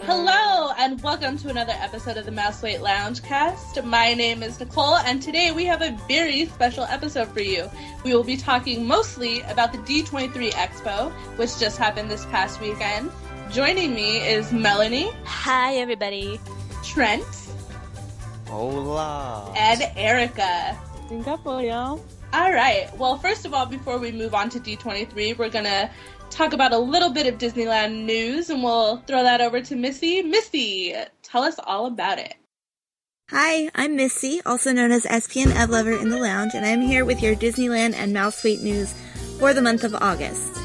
Hello, and welcome to another episode of the Mouseweight Loungecast. My name is Nicole, and today we have a very special episode for you. We will be talking mostly about the D23 Expo, which just happened this past weekend. Joining me is Melanie. Hi, everybody. Trent. Hola. And Erica. Singapore. All right. Well, first of all, before we move on to D23, we're going to talk about a little bit of Disneyland news, and we'll throw that over to Missy. Missy, tell us all about it. Hi, I'm Missy, also known as SPN Evlover in the Lounge, and I'm here with your Disneyland and Mouseweight news for the month of August.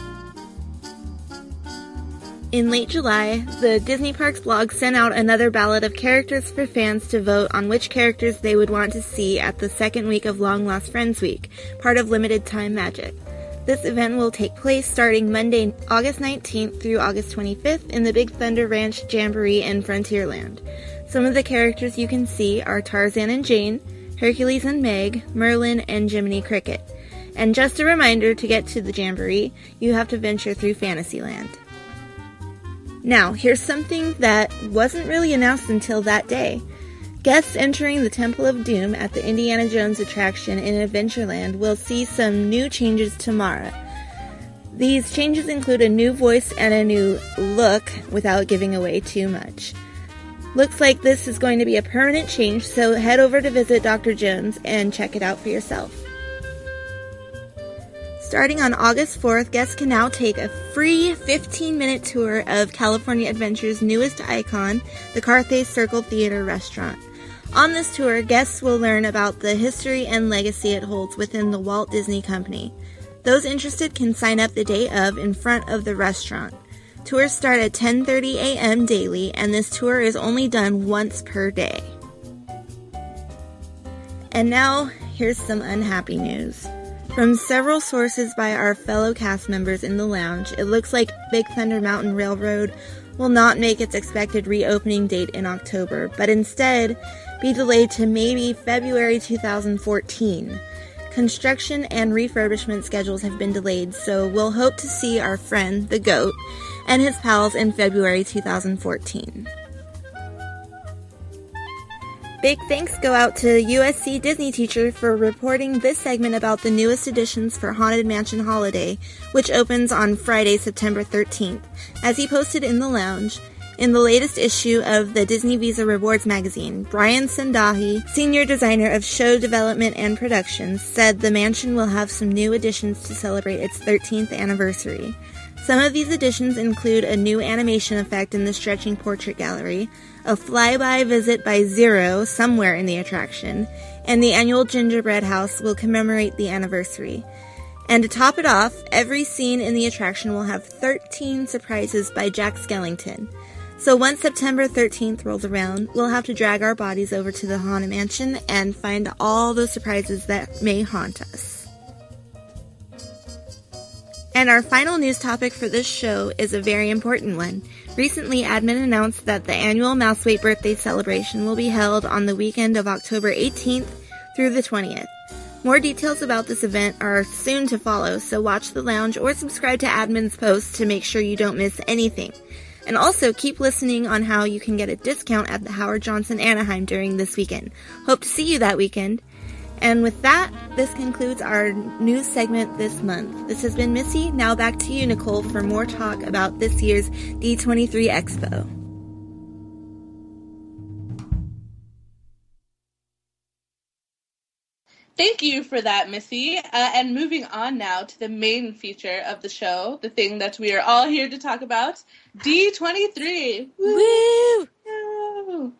In late July, the Disney Parks blog sent out another ballot of characters for fans to vote on which characters they would want to see at the second week of Long Lost Friends Week, part of Limited Time Magic. This event will take place starting Monday, August 19th through August 25th in the Big Thunder Ranch Jamboree in Frontierland. Some of the characters you can see are Tarzan and Jane, Hercules and Meg, Merlin, and Jiminy Cricket. And just a reminder, to get to the Jamboree, you have to venture through Fantasyland. Now, here's something that wasn't really announced until that day. Guests entering the Temple of Doom at the Indiana Jones attraction in Adventureland will see some new changes to Mara. These changes include a new voice and a new look, without giving away too much. Looks like this is going to be a permanent change, so head over to visit Dr. Jones and check it out for yourself. Starting on August 4th, guests can now take a free 15-minute tour of California Adventure's newest icon, the Carthay Circle Theater restaurant. On this tour, guests will learn about the history and legacy it holds within the Walt Disney Company. Those interested can sign up the day of in front of the restaurant. Tours start at 10:30 a.m. daily, and this tour is only done once per day. And now, here's some unhappy news. From several sources by our fellow cast members in the lounge, it looks like Big Thunder Mountain Railroad will not make its expected reopening date in October, but instead be delayed to maybe February 2014. Construction and refurbishment schedules have been delayed, so we'll hope to see our friend, the GOAT, and his pals in February 2014. Big thanks go out to USC Disney teacher for reporting this segment about the newest additions for Haunted Mansion Holiday, which opens on Friday, September 13th. As he posted in the lounge, in the latest issue of the Disney Visa Rewards magazine, Brian Sandahi, senior designer of show development and productions, said the mansion will have some new additions to celebrate its 13th anniversary. Some of these additions include a new animation effect in the stretching portrait gallery, a flyby visit by Zero somewhere in the attraction, and the annual gingerbread house will commemorate the anniversary. And to top it off, every scene in the attraction will have 13 surprises by Jack Skellington. So once September 13th rolls around, we'll have to drag our bodies over to the Haunted Mansion and find all those surprises that may haunt us. And our final news topic for this show is a very important one. Recently, admin announced that the annual Mouseweight birthday celebration will be held on the weekend of October 18th through the 20th. More details about this event are soon to follow, so watch the lounge or subscribe to admin's posts to make sure you don't miss anything. And also keep listening on how you can get a discount at the Howard Johnson Anaheim during this weekend. Hope to see you that weekend. And with that, this concludes our news segment this month. This has been Missy. Now back to you, Nicole, for more talk about this year's D23 Expo. Thank you for that, Missy. And moving on now to the main feature of the show, the thing that we are all here to talk about, D23. Woo! Woo!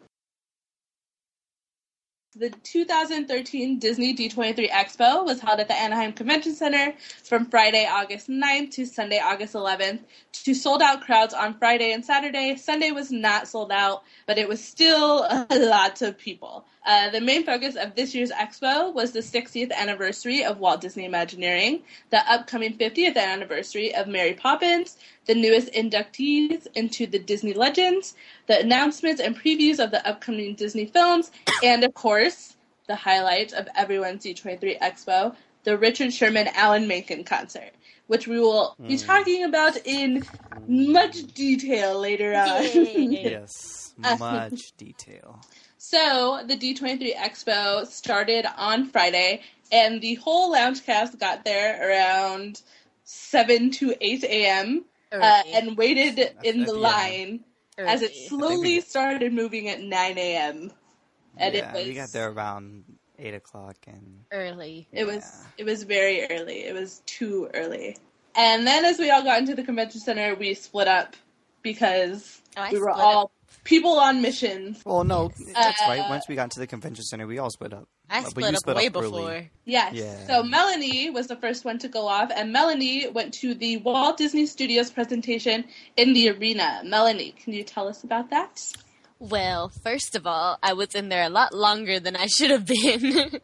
The 2013 Disney D23 Expo was held at the Anaheim Convention Center from Friday, August 9th to Sunday, August 11th, to sold-out crowds on Friday and Saturday. Sunday was not sold out, but it was still a lot of people. The main focus of this year's expo was the 60th anniversary of Walt Disney Imagineering, the upcoming 50th anniversary of Mary Poppins, the newest inductees into the Disney Legends, the announcements and previews of the upcoming Disney films, and, of course, the highlight of everyone's D23 Expo, the Richard Sherman Alan Menken concert, which we will be talking about in much detail later on. Yes, much detail. So, the D23 Expo started on Friday, and the whole lounge cast got there around 7 to 8 a.m. And waited in the line as it slowly started moving at 9 a.m. And we got there around 8 o'clock. And early. It was very early. It was too early. And then as we all got into the convention center, we split up because we were all people on missions. Well, no, that's right. Once we got into the convention center, we all split up. I split up way before. Early. Yes. Yeah. So Melanie was the first one to go off, and Melanie went to the Walt Disney Studios presentation in the arena. Melanie, can you tell us about that? Well, first of all, I was in there a lot longer than I should have been.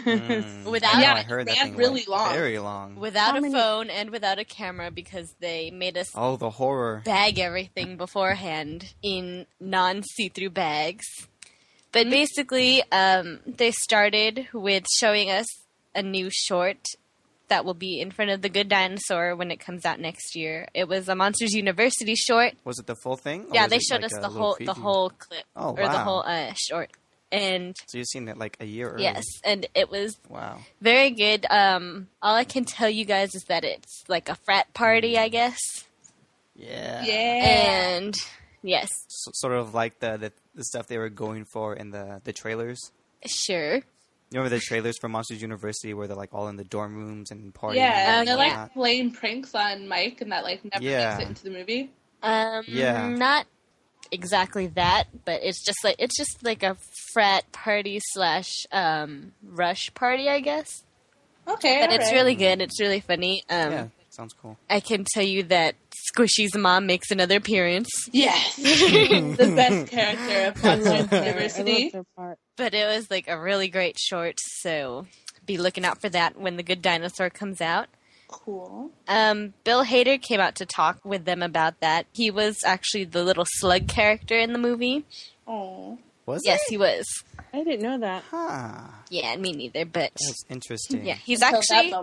I heard that thing really long. Very long. Without a phone and without a camera because they made us the horror. Bag everything beforehand in non-see-through bags. But basically, they started with showing us a new short that will be in front of The Good Dinosaur when it comes out next year. It was a Monsters University short. Was it the full thing? Yeah, they showed us the whole clip. Oh, or the whole short. And so you've seen it like a year early? Yes, and it was very good. All I can tell you guys is that it's like a frat party, I guess. Yeah. And yes. Sort of like the stuff they were going for in the trailers? Sure. You remember the trailers for Monsters University where they're like all in the dorm rooms and partying? Yeah, and they're like playing pranks on Mike and that like never makes it into the movie. Not exactly that, but it's just like a frat party / rush party, I guess. Okay, but it's really good. It's really funny. Sounds cool. I can tell you that Squishy's mom makes another appearance. Yes, the best character of Monsters University. But it was like a really great short, so be looking out for that when The Good Dinosaur comes out. Cool. Bill Hader came out to talk with them about that. He was actually the little slug character in the movie. Oh. Was Yes, he was. I didn't know that. Huh. Yeah, me neither, but... That's interesting. Yeah, he had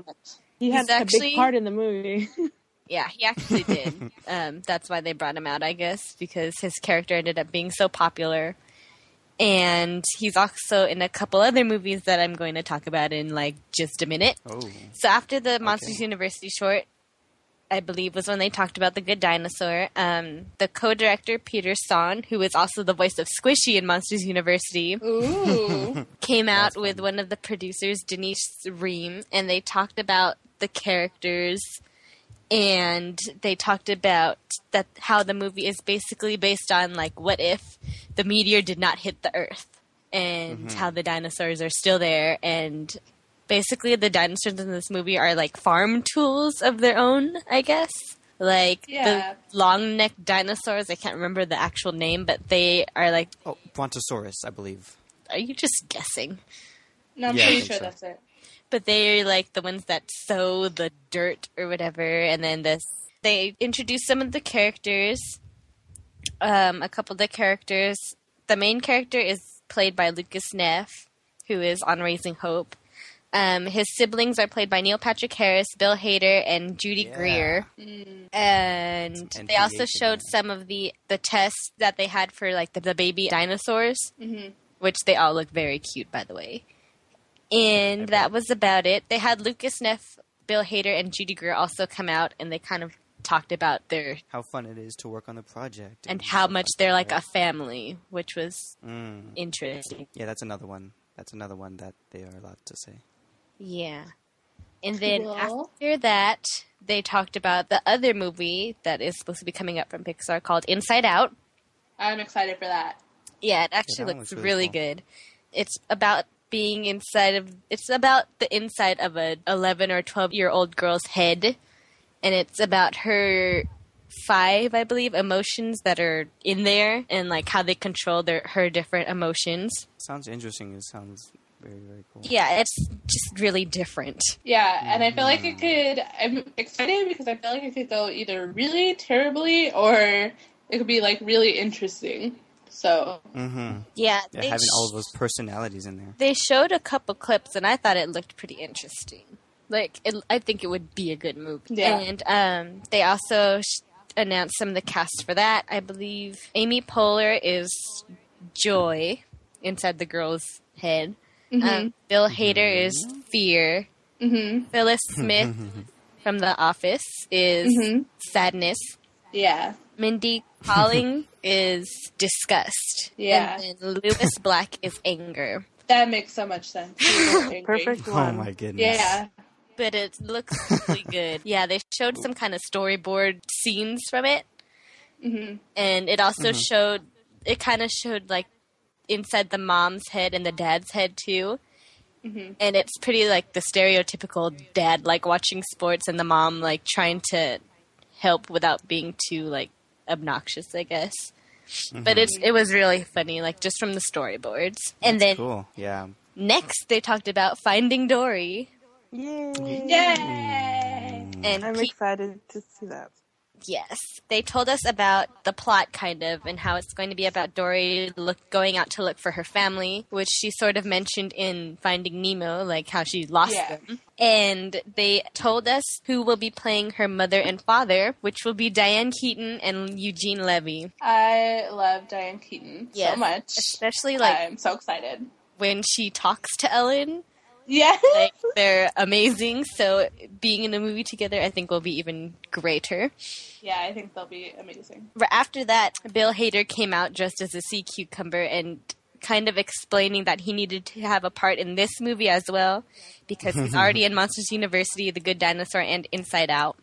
a big part in the movie. Yeah, he actually did. That's why they brought him out, I guess, because his character ended up being so popular. And he's also in a couple other movies that I'm going to talk about in, like, just a minute. Oh. So after the Monsters University short, I believe was when they talked about The Good Dinosaur, the co-director, Peter Son, who is also the voice of Squishy in Monsters University, came out with one of the producers, Denise Ream, and they talked about the characters, and they talked about that how the movie is basically based on, like, what if the meteor did not hit the Earth, and how the dinosaurs are still there, and basically the dinosaurs in this movie are, like, farm tools of their own, I guess. Like, the long-necked dinosaurs, I can't remember the actual name, but they are, like... Oh, Brontosaurus, I believe. Are you just guessing? No, I'm pretty sure that's it. But they're, like, the ones that sow the dirt or whatever, and then they introduce some of the characters, a couple of the characters. The main character is played by Lucas Neff, who is on Raising Hope. His siblings are played by Neil Patrick Harris, Bill Hader, and Judy Greer. And they also showed some of the tests that they had for, like, the baby dinosaurs, which they all look very cute, by the way. And that was about it. They had Lucas Neff, Bill Hader, and Judy Greer also come out, and they kind of talked about how fun it is to work on the project. And how much they're like a family, which was interesting. Yeah, that's another one. That's another one that they are allowed to say. Yeah. And then after that, they talked about the other movie that is supposed to be coming up from Pixar called Inside Out. I'm excited for that. Yeah, it actually looks really good. It's about it's about the inside of a 11 or 12-year-old girl's head, and it's about her 5, I believe, emotions that are in there, and like how they control her different emotions. Sounds interesting. It sounds very, very cool. Yeah, it's just really different. Yeah, and I feel like I'm excited because I feel like it could go either really terribly or it could be like really interesting. So, yeah, having all of those personalities in there. They showed a couple clips, and I thought it looked pretty interesting. I think it would be a good movie. Yeah. And they also announced some of the cast for that. I believe Amy Poehler is Joy inside the girl's head. Mm-hmm. Bill Hader is Fear. Mm-hmm. Phyllis Smith from The Office is Sadness. Yeah. Mindy Kaling is Disgust. Yeah. And then Lewis Black is Anger. That makes so much sense. Perfect Oh one. my goodness. Yeah. But it looks really good. Yeah, they showed some kind of storyboard scenes from it. Mm-hmm. And it also showed like inside the mom's head and the dad's head too. Mm-hmm. And it's pretty like the stereotypical dad like watching sports and the mom like trying to help without being too like obnoxious, I guess. Mm-hmm. But it was really funny, like just from the storyboards. And then Cool. Yeah. next they talked about Finding Dory. Yay! Yay! And I'm excited to see that. Yes. They told us about the plot, kind of, and how it's going to be about Dory going out to look for her family, which she sort of mentioned in Finding Nemo, like how she lost them. And they told us who will be playing her mother and father, which will be Diane Keaton and Eugene Levy. I love Diane Keaton so much. Especially, like, I'm so excited. When she talks to Ellen. Yeah. Like, they're amazing, so being in a movie together I think will be even greater. Yeah, I think they'll be amazing. But after that, Bill Hader came out dressed as a sea cucumber and kind of explaining that he needed to have a part in this movie as well, because he's already in Monsters University, The Good Dinosaur, and Inside Out.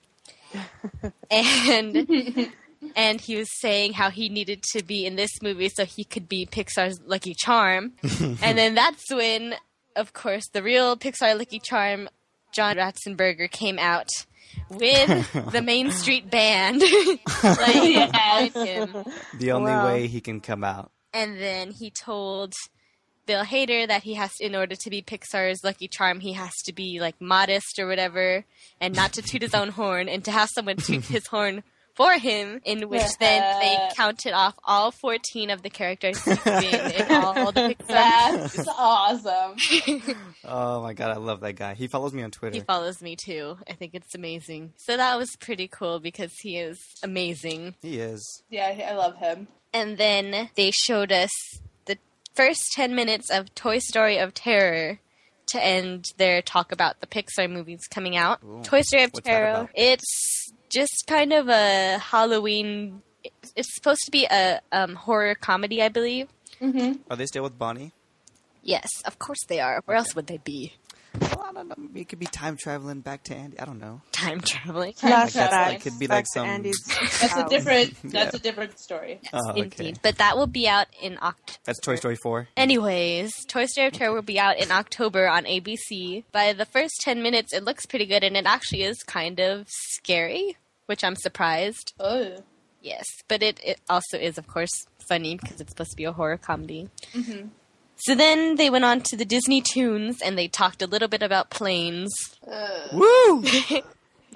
And he was saying how he needed to be in this movie so he could be Pixar's Lucky Charm. And then that's when, of course, the real Pixar Lucky Charm, John Ratzenberger, came out with the Main Street Band playing behind him. The only way he can come out. And then he told Bill Hader that he has to, in order to be Pixar's Lucky Charm, he has to be like modest or whatever, and not to toot his own horn, and to have someone toot his horn for him, in which then they counted off all 14 of the characters he's been in all the Pixar. That's awesome. Oh my god, I love that guy. He follows me on Twitter. He follows me too. I think it's amazing. So that was pretty cool because he is amazing. He is. Yeah, I love him. And then they showed us the first 10 minutes of Toy Story of Terror to end their talk about the Pixar movies coming out. Ooh. Toy Story of What's that Terror. about? It's just kind of a Halloween. It's supposed to be a horror comedy, I believe. Mm-hmm. Are they still with Bonnie? Yes, of course they are. Where else would they be? Well, I don't know. It could be time traveling back to Andy. I don't know. Time traveling. That could be like some. That's a different. That's a different story. Oh, okay. Indeed. But that will be out in October. That's Toy Story 4. Anyways, Toy Story of Terror will be out in October on ABC. By the first 10 minutes, it looks pretty good, and it actually is kind of scary, which I'm surprised. Oh. Yes, but it also is, of course, funny because it's supposed to be a horror comedy. Mm-hmm. So then they went on to the Disney Tunes, and they talked a little bit about planes. Woo! Yes,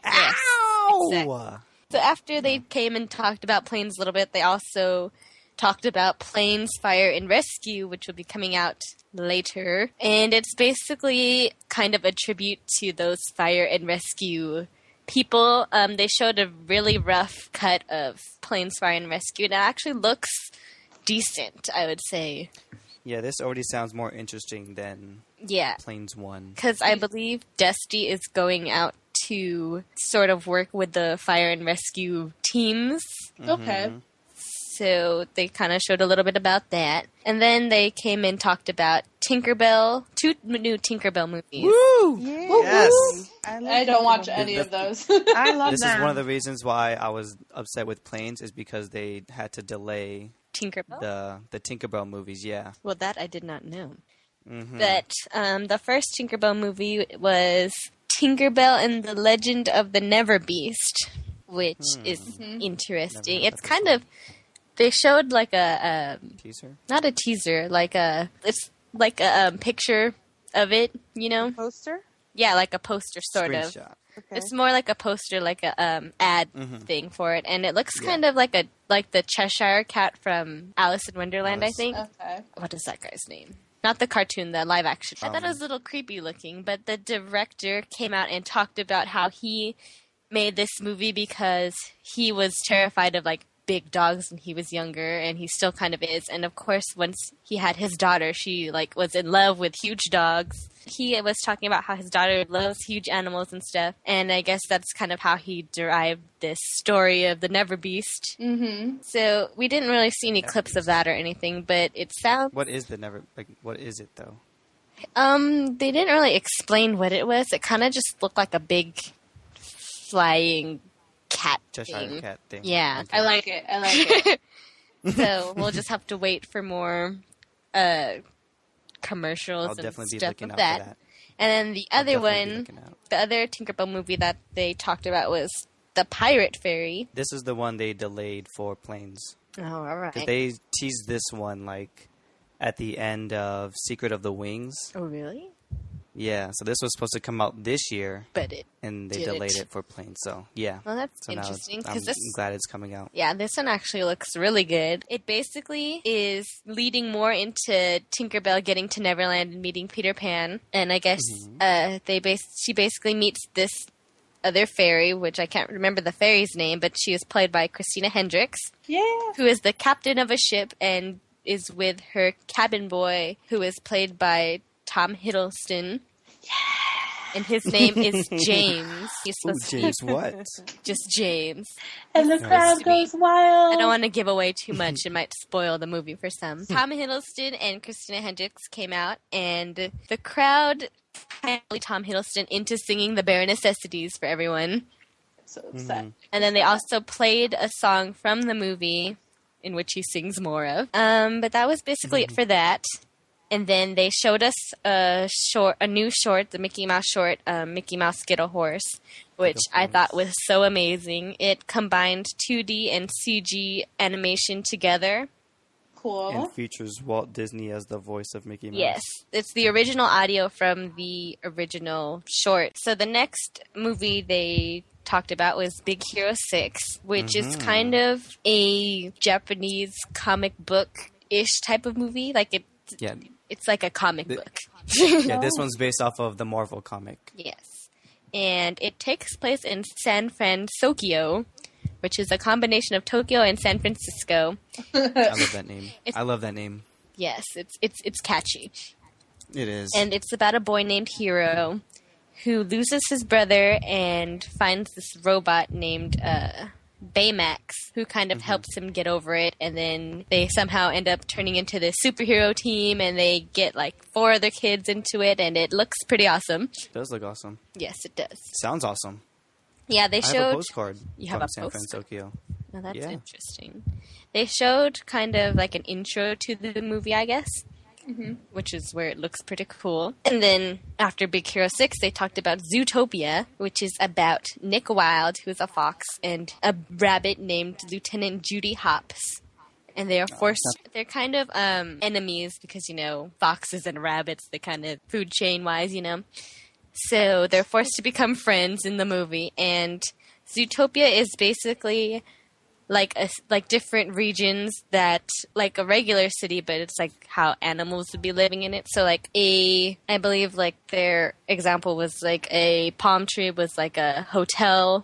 Ow! exactly. So after they came and talked about planes a little bit, they also talked about Planes, Fire, and Rescue, which will be coming out later. And it's basically kind of a tribute to those fire and rescue people. They showed a really rough cut of Planes, Fire, and Rescue, and it actually looks decent, I would say. Yeah, this already sounds more interesting than Planes 1. Because I believe Dusty is going out to sort of work with the fire and rescue teams. Okay. So they kind of showed a little bit about that. And then they came and talked about Tinkerbell, 2 new Tinkerbell movies. Woo! Yes. I don't watch any of those. I love This them. is one of the reasons why I was upset with Planes, is because they had to delay Tinkerbell? the Tinkerbell movies, yeah. Well, that I did not know. Mm-hmm. But the first Tinkerbell movie was Tinkerbell and the Legend of the Never Beast, which is interesting. It's kind of... They showed like a Teaser? not a teaser, like it's like a picture of it, you know? Poster? Yeah, like a poster, sort of. Screenshot. Okay. It's more like a poster, like a ad thing for it, and it looks kind of like the Cheshire Cat from Alice in Wonderland, I think. Okay. What is that guy's name? Not the cartoon, the live action. I thought it was a little creepy looking, but the director came out and talked about how he made this movie because he was terrified of like big dogs when he was younger, and he still kind of is. And of course, once he had his daughter, she like was in love with huge dogs. He was talking about how his daughter loves huge animals and stuff, and I guess that's kind of how he derived this story of the Never Beast. Mm-hmm. So we didn't really see any clips of that or anything, but it sounds... What is the Never... Like, what is it, though? They didn't really explain what it was. It kind of just looked like a big flying cat Cheshire thing. Cat thing. Yeah. I like it. So we'll just have to wait for more commercials I'll and definitely be stuff looking of out that. for that. And then the I'll other definitely be one, looking out. the other Tinkerbell movie that they talked about was The Pirate Fairy. This is the one they delayed for planes. Oh, all right. Because they teased this one, like, at the end of Secret of the Wings. Oh, really? Yeah, so this was supposed to come out this year, But it... and they Did delayed it. it for planes. So, yeah. Well, that's So now interesting, I'm 'cause this... glad it's coming out. Yeah, this one actually looks really good. It basically is leading more into Tinkerbell getting to Neverland and meeting Peter Pan. And I guess she basically meets this other fairy, which I can't remember the fairy's name, but she is played by Christina Hendricks, Yeah. who is the captain of a ship and is with her cabin boy, who is played by Tom Hiddleston. And his name is James. He's Ooh, supposed to James, what? be just James. And the crowd goes wild. I don't want to give away too much. It might spoil the movie for some. Tom Hiddleston and Christina Hendricks came out, and the crowd finally Tom Hiddleston into singing the Bare Necessities for everyone. So upset. And then they also played a song from the movie in which he sings more of. But that was basically it for that. And then they showed us a new short, the Mickey Mouse short, Mickey Mouse Get a Horse, which I thought was so amazing. It combined 2D and CG animation together. Cool. And features Walt Disney as the voice of Mickey Mouse. Yes, it's the original audio from the original short. So the next movie they talked about was Big Hero 6, which is kind of a Japanese comic book-ish type of movie. Like Yeah. it's like a comic book. Yeah, this one's based off of the Marvel comic. Yes. And it takes place in San Francisco, which is a combination of Tokyo and San Francisco. I love that name. I love that name. Yes, it's catchy. It is. And it's about a boy named Hiro who loses his brother and finds this robot named Baymax, who kind of helps him get over it, and then they somehow end up turning into this superhero team, and they get like 4 other kids into it, and it looks pretty awesome. It does look awesome. Yes, it does. Sounds awesome. Yeah, they I have a showed... postcard You from have a San postcard? Francisco. Oh, that's Yeah. interesting. They showed kind of like an intro to the movie, I guess, which is where it looks pretty cool. And then after Big Hero 6, they talked about Zootopia, which is about Nick Wilde, who's a fox, and a rabbit named Lieutenant Judy Hopps. And they are they're kind of enemies because, you know, foxes and rabbits, they kind of food chain wise, you know. So they're forced to become friends in the movie. And Zootopia is basically like different regions that, like a regular city, but it's like how animals would be living in it. So like I believe like their example was like a palm tree was like a hotel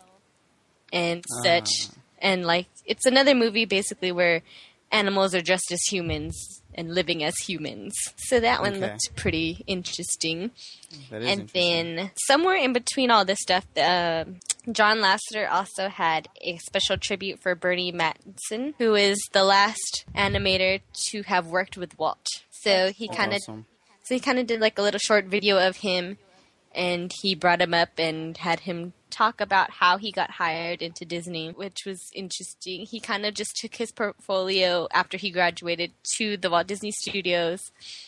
and such. And like it's another movie basically where animals are dressed as humans and living as humans. So that one looked pretty interesting. That is And interesting. then somewhere in between all this stuff, John Lasseter also had a special tribute for Bernie Mattson, who is the last animator to have worked with Walt. So he kind of Awesome. did like a little short video of him, and he brought him up and had him talk about how he got hired into Disney, which was interesting. He kind of just took his portfolio after he graduated to the Walt Disney Studios,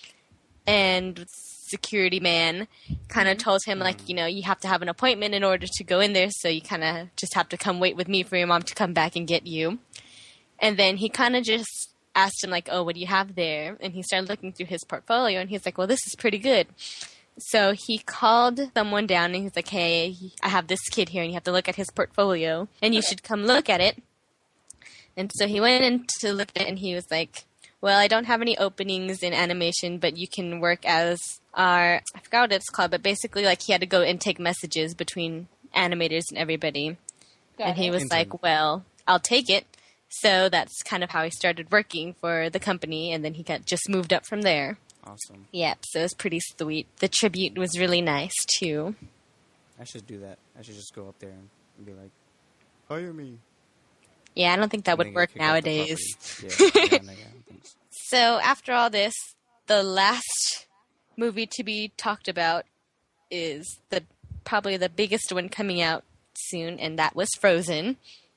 and security man kind of told him, like, you know, you have to have an appointment in order to go in there, so you kind of just have to come wait with me for your mom to come back and get you. And then he kind of just asked him, like, oh, what do you have there? And he started looking through his portfolio, and he's like, well, this is pretty good. So he called someone down, and he's like, hey, I have this kid here, and you have to look at his portfolio, and you should come look at it. And so he went in to look at it, and he was like, well, I don't have any openings in animation, but you can work as I forgot what it's called, but basically like he had to go and take messages between animators and everybody. And he was like, well, I'll take it. So that's kind of how he started working for the company, and then he got just moved up from there. Awesome. Yep, so it was pretty sweet. The tribute was really nice, too. I should do that. I should just go up there and be like, hire me. Yeah, I don't think that And would then work get kicked off the nowadays. property. Yeah, no, I don't think so. So after all this, the last movie to be talked about is probably the biggest one coming out soon, and that was Frozen.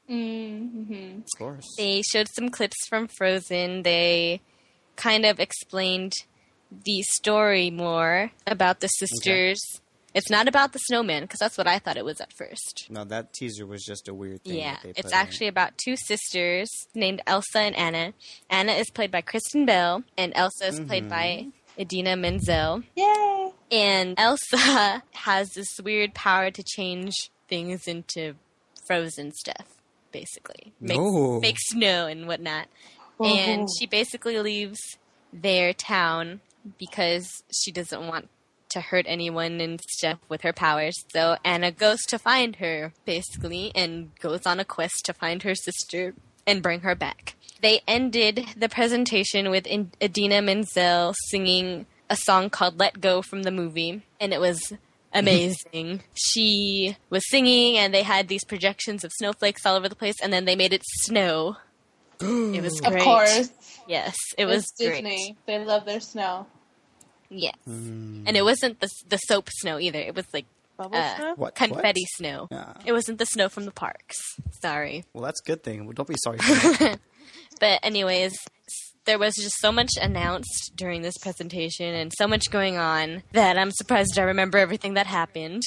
Mm-hmm. Of course. They showed some clips from Frozen. They kind of explained the story more about the sisters. Okay. It's not about the snowman, because that's what I thought it was at first. No, that teaser was just a weird thing. Yeah, that they it's put actually about two sisters named Elsa and Anna. Anna is played by Kristen Bell, and Elsa is played by Idina Menzel. Yay! And Elsa has this weird power to change things into frozen stuff, basically. Make snow and whatnot. Oh. And she basically leaves their town because she doesn't want to hurt anyone and stuff with her powers. So Anna goes to find her, basically, and goes on a quest to find her sister and bring her back. They ended the presentation with Idina Menzel singing a song called Let Go from the movie, and it was amazing. She was singing, and they had these projections of snowflakes all over the place, and then they made it snow. It was great. Of course. Yes, it was Disney. Great. They love their snow. Yes. And it wasn't the soap snow either. It was like confetti snow. Yeah. It wasn't the snow from the parks. Sorry. Well, that's a good thing. Don't be sorry for that. But anyways, there was just so much announced during this presentation and so much going on that I'm surprised I remember everything that happened.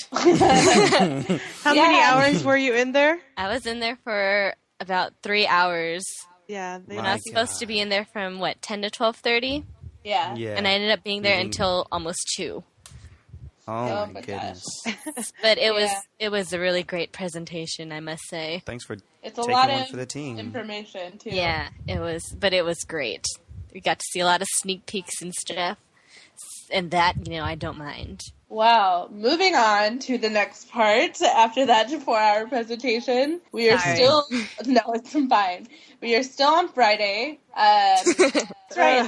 How many hours were you in there? I was in there for about 3 hours. Yeah. And I was supposed to be in there from, 10 to 12:30? Yeah. And I ended up being there until almost 2. Oh my goodness. But it was a really great presentation, I must say. Thanks for it's a taking lot one of for the team. Information too. Yeah, it was great. We got to see a lot of sneak peeks and stuff. And that, I don't mind. Wow. Moving on to the next part after that 4-hour presentation. We are still no, it's fine. We are still on Friday. That's right.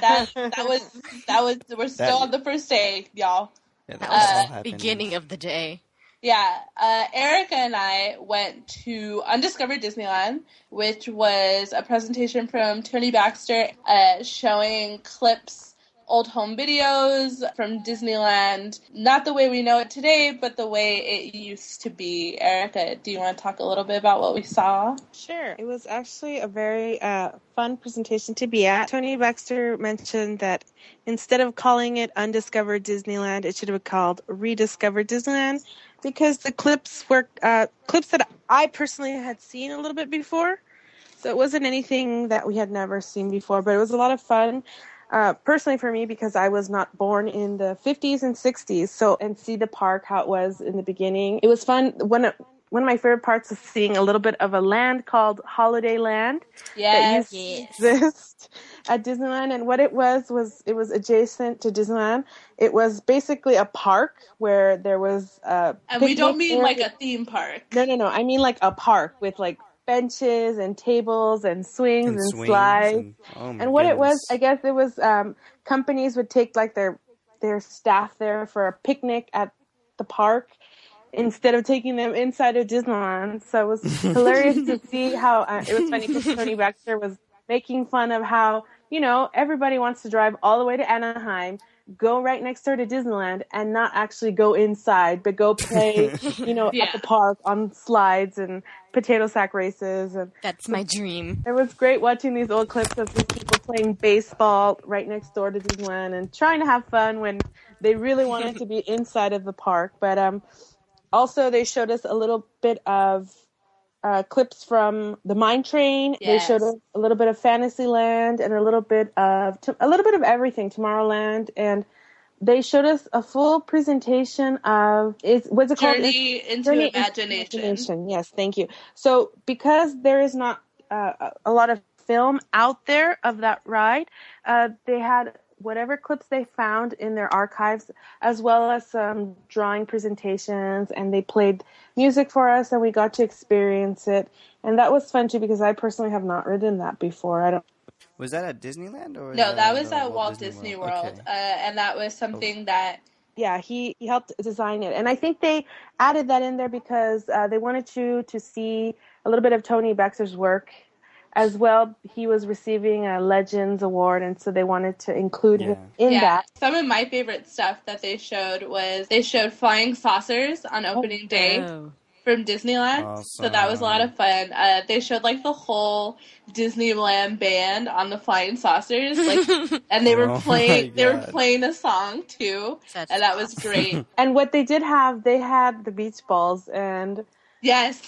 That was we're still on the first day, y'all. Yeah, that was all beginning of the day. Yeah, Erica and I went to Undiscovered Disneyland, which was a presentation from Tony Baxter showing clips, old home videos from Disneyland, not the way we know it today, but the way it used to be. Erica, do you want to talk a little bit about what we saw? Sure. It was actually a very fun presentation to be at. Tony Baxter mentioned that instead of calling it Undiscovered Disneyland, it should have been called Rediscovered Disneyland, because the clips were clips that I personally had seen a little bit before. So it wasn't anything that we had never seen before, but it was a lot of fun. Personally for me, because I was not born in the 50s and 60s, and see the park, how it was in the beginning. It was fun. One of my favorite parts was seeing a little bit of a land called Holiday Land that used to exist at Disneyland. And what it was it was adjacent to Disneyland. It was basically a park where there was and we don't mean like a theme park. No. I mean like a park with like benches and tables and swings and slides. And what it was, I guess it was companies would take like their staff there for a picnic at the park instead of taking them inside of Disneyland. So it was hilarious to see how it was funny because Tony Baxter was making fun of how, everybody wants to drive all the way to Anaheim, go right next door to Disneyland, and not actually go inside, but go play, at the park on slides and potato sack races. And that's my dream. It was great watching these old clips of these people playing baseball right next door to Disneyland and trying to have fun when they really wanted to be inside of the park. But also they showed us a little bit of clips from the Mine Train. Yes. They showed us a little bit of Fantasyland and a little bit of everything, Tomorrowland, and they showed us a full presentation of what's it called? Journey into Imagination. Yes, thank you. So because there is not a lot of film out there of that ride. They had whatever clips they found in their archives, as well as some drawing presentations, and they played music for us, and we got to experience it. And that was fun, too, because I personally have not ridden that before. I don't. Was that at Disneyland? Or no, that was at Walt Disney World. Okay. And that was something that... Yeah, he helped design it. And I think they added that in there because they wanted you to see a little bit of Tony Baxter's work as well. He was receiving a Legends Award, and so they wanted to include him in that. Some of my favorite stuff that they showed was they showed flying saucers on opening day from Disneyland. Awesome. So that was a lot of fun. They showed like the whole Disneyland band on the flying saucers, like, and they were playing. They were playing a song too, and that was great. And what they did have, they had the beach balls, and yes,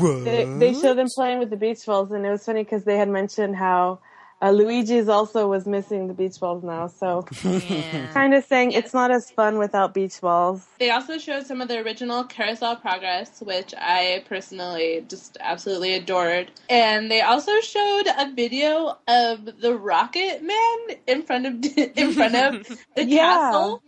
they showed them playing with the beach balls, and it was funny because they had mentioned how Luigi's also was missing the beach balls now, so kind of saying it's not as fun without beach balls. They also showed some of the original Carousel Progress, which I personally just absolutely adored. And they also showed a video of the Rocket Man in front of the castle.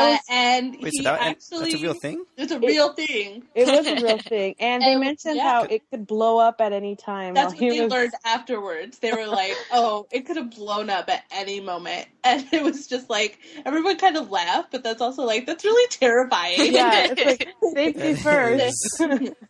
And wait, he so that's a real thing? It's a real thing. It was a real thing. And they mentioned how it could blow up at any time. That's what they learned afterwards. They were like, oh, it could have blown up at any moment. And it was just like, everyone kind of laughed, but that's also like, that's really terrifying. Yeah, it's like, safety first.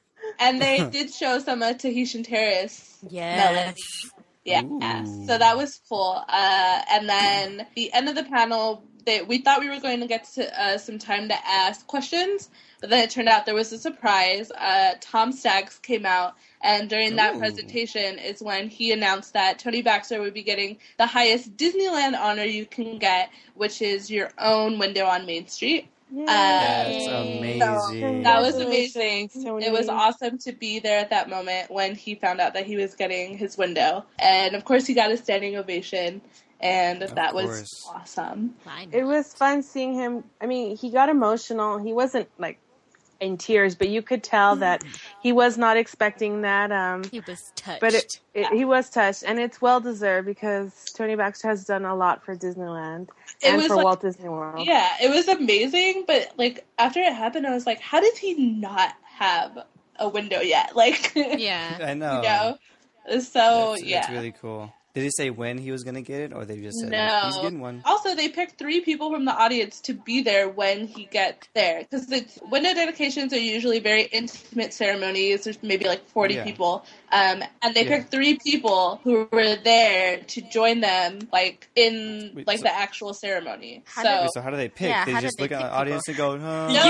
And they did show some of Tahitian Terrace melody. Yeah, Ooh. So that was cool. And then the end of the panel, we thought we were going to get to, some time to ask questions, but then it turned out there was a surprise. Tom Staggs came out, and during that presentation is when he announced that Tony Baxter would be getting the highest Disneyland honor you can get, which is your own window on Main Street. That's amazing. That was amazing. It was awesome to be there at that moment when he found out that he was getting his window. And, of course, he got a standing ovation. And that was awesome. It was fun seeing him. I mean, he got emotional. He wasn't, like, in tears, but you could tell that he was not expecting that. He was touched. But he was touched, and it's well-deserved because Tony Baxter has done a lot for Disneyland and for Walt Disney World. Yeah, it was amazing, but, like, after it happened, I was like, how did he not have a window yet? Like, yeah. I know. You know? So, That's really cool. Did he say when he was going to get it, or they just said he's getting one? Also, they picked 3 people from the audience to be there when he gets there. Because the window dedications are usually very intimate ceremonies. There's maybe like 40 people. And they picked 3 people who were there to join them, like, in the actual ceremony. So how do they pick? Yeah, they just look at the audience and go,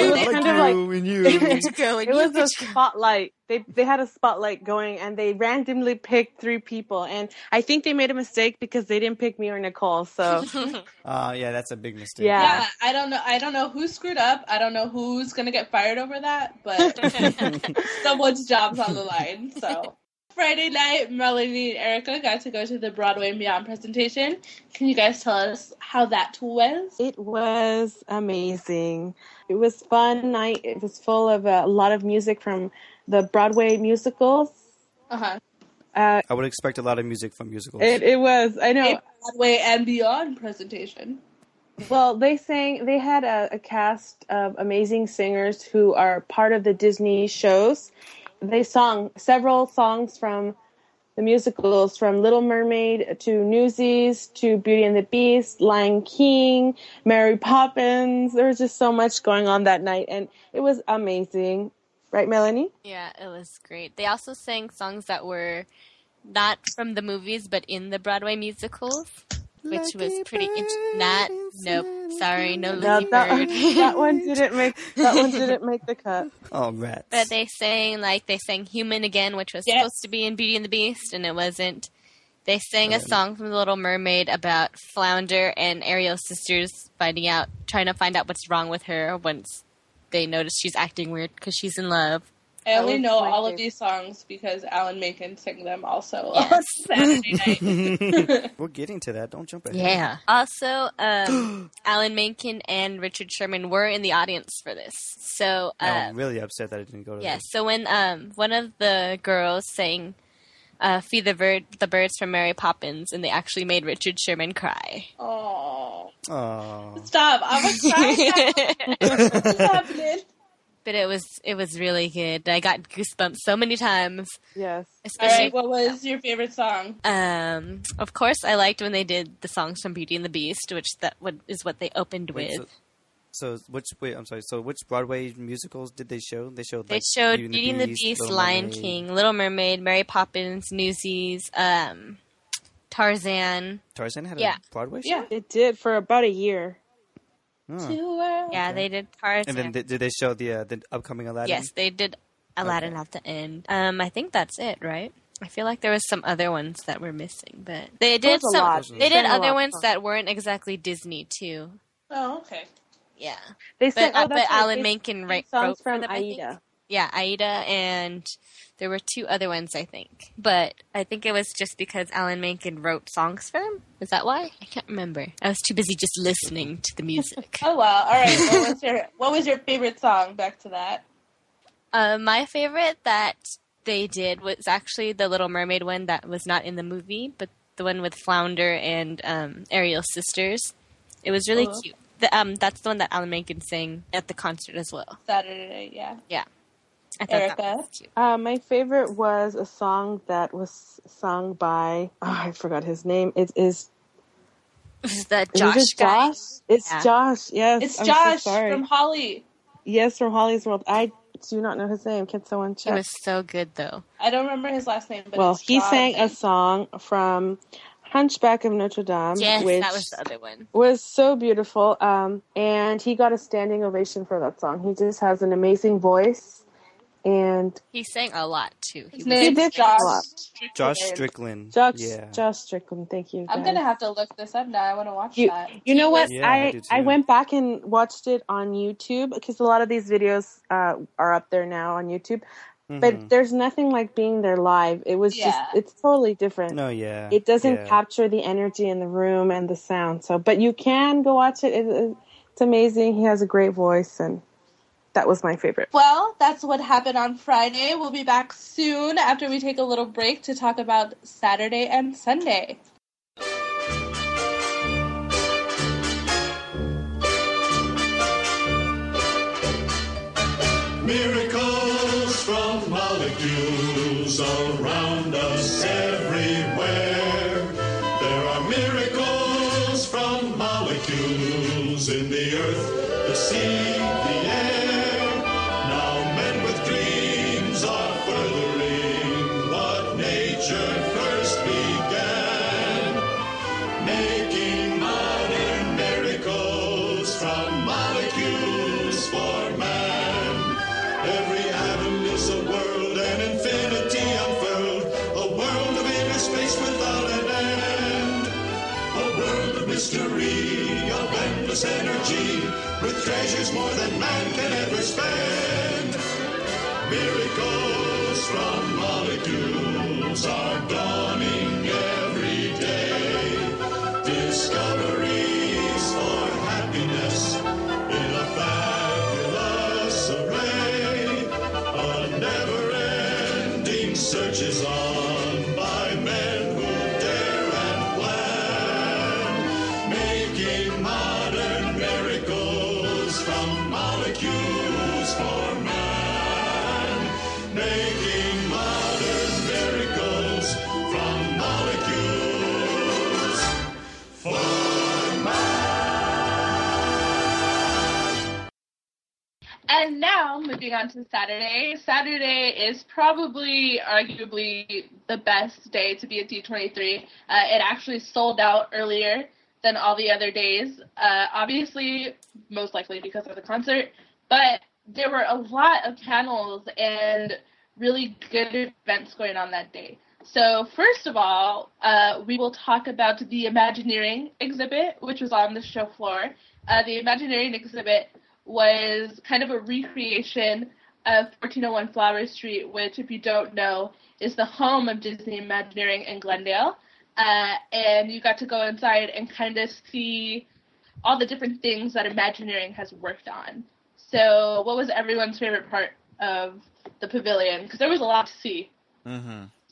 It was a spotlight. They had a spotlight going, and they randomly picked 3 people. And I think they made a mistake because they didn't pick me or Nicole. So, yeah, that's a big mistake. Yeah, I don't know who screwed up. I don't know who's gonna get fired over that, but someone's job's on the line. So Friday night, Melanie and Erica got to go to the Broadway and Beyond presentation. Can you guys tell us how that was? It was amazing. It was fun night. It was full of a lot of music from the Broadway musicals. I would expect a lot of music from musicals. It was, I know. A Broadway and Beyond presentation. Well, they had a cast of amazing singers who are part of the Disney shows. They sang several songs from the musicals, from Little Mermaid to Newsies to Beauty and the Beast, Lion King, Mary Poppins. There was just so much going on that night, and it was amazing. Right, Melanie? Yeah, it was great. They also sang songs that were not from the movies, but in the Broadway musicals, which was pretty interesting. Nope, sorry, no Lizzie Bird. That one didn't make the cut. Oh, rats. But they sang Human Again, which was supposed to be in Beauty and the Beast, and it wasn't. They sang a song from The Little Mermaid about Flounder and Ariel's sisters trying to find out what's wrong with her once they notice she's acting weird because she's in love. I only know all of these songs because Alan Menken sang them also on Saturday night. We're getting to that. Don't jump ahead. Yeah. Also, Alan Menken and Richard Sherman were in the audience for this. So I'm really upset that I didn't go to that. So when one of the girls sang Feed the Birds from Mary Poppins, and they actually made Richard Sherman cry. Oh. Oh. Stop. I'm going to cry now. What's happening? But it was really good. I got goosebumps so many times. Yes. Especially, all right, what was your favorite song? Of course, I liked when they did the songs from Beauty and the Beast, which is what they opened with. So which Broadway musicals did they show? They showed Beauty and the Beast, Lion King, Little Mermaid, Mary Poppins, Newsies, Tarzan. Tarzan had a Broadway show? Yeah, it did for about a year. Oh. Yeah, they did Tarzan. And then did they show the upcoming Aladdin? Yes, they did Aladdin at the end. I think that's it, right? I feel like there was some other ones that were missing, but they did other ones that weren't exactly Disney too. Oh, okay. Yeah. They said, but Alan Menken wrote songs from them, Aida. Yeah, Aida, and there were two other ones, I think. But I think it was just because Alan Menken wrote songs for them. Is that why? I can't remember. I was too busy just listening to the music. Oh, wow. All right. What was your favorite song? Back to that. My favorite that they did was actually the Little Mermaid one that was not in the movie, but the one with Flounder and Ariel's sisters. It was really cute. That's the one that Alan Menken sang at the concert as well. Saturday, yeah. Yeah. Erica? My favorite was a song that was sung by... Oh, I forgot his name. It is... Is that Josh guy? Josh? It's Josh, yes. It's Josh from Holly. Yes, from Holly's World. I do not know his name. Can someone check? He was so good, though. I don't remember his last name, but he sang a song from Hunchback of Notre Dame. Yes, which that was the other one. Was so beautiful. And he got a standing ovation for that song. He just has an amazing voice. And he sang a lot too. His name is Josh Strickland. Josh Strickland. Thank you. I'm gonna have to look this up now. I want to watch that. You know what? Yeah, I went back and watched it on YouTube because a lot of these videos are up there now on YouTube. Mm-hmm. But there's nothing like being there live. It was it's totally different. No, yeah. It doesn't capture the energy in the room and the sound. So, but you can go watch it. It's amazing. He has a great voice and. That was my favorite. Well, that's what happened on Friday. We'll be back soon after we take a little break to talk about Saturday and Sunday. Miracles from molecules around us everywhere. There are miracles from molecules in the earth, the sea, the air. Energy with treasures more than man can ever spend. Miracles from molecules are dawning every day. Discoveries for happiness in a fabulous array. A never-ending search is on by men who dare and plan, making modern miracles from molecules for man, making modern miracles from molecules for man. And now, moving on to Saturday. Saturday is probably, arguably, the best day to be at D23. It actually sold out earlier than all the other days. Obviously, most likely because of the concert. But there were a lot of panels and really good events going on that day. So first of all, we will talk about the Imagineering exhibit, which was on the show floor. The Imagineering exhibit was kind of a recreation of 1401 Flower Street, which, if you don't know, is the home of Disney Imagineering in Glendale. And you got to go inside and kind of see all the different things that Imagineering has worked on. So what was everyone's favorite part of the pavilion? Because there was a lot to see. Mm-hmm.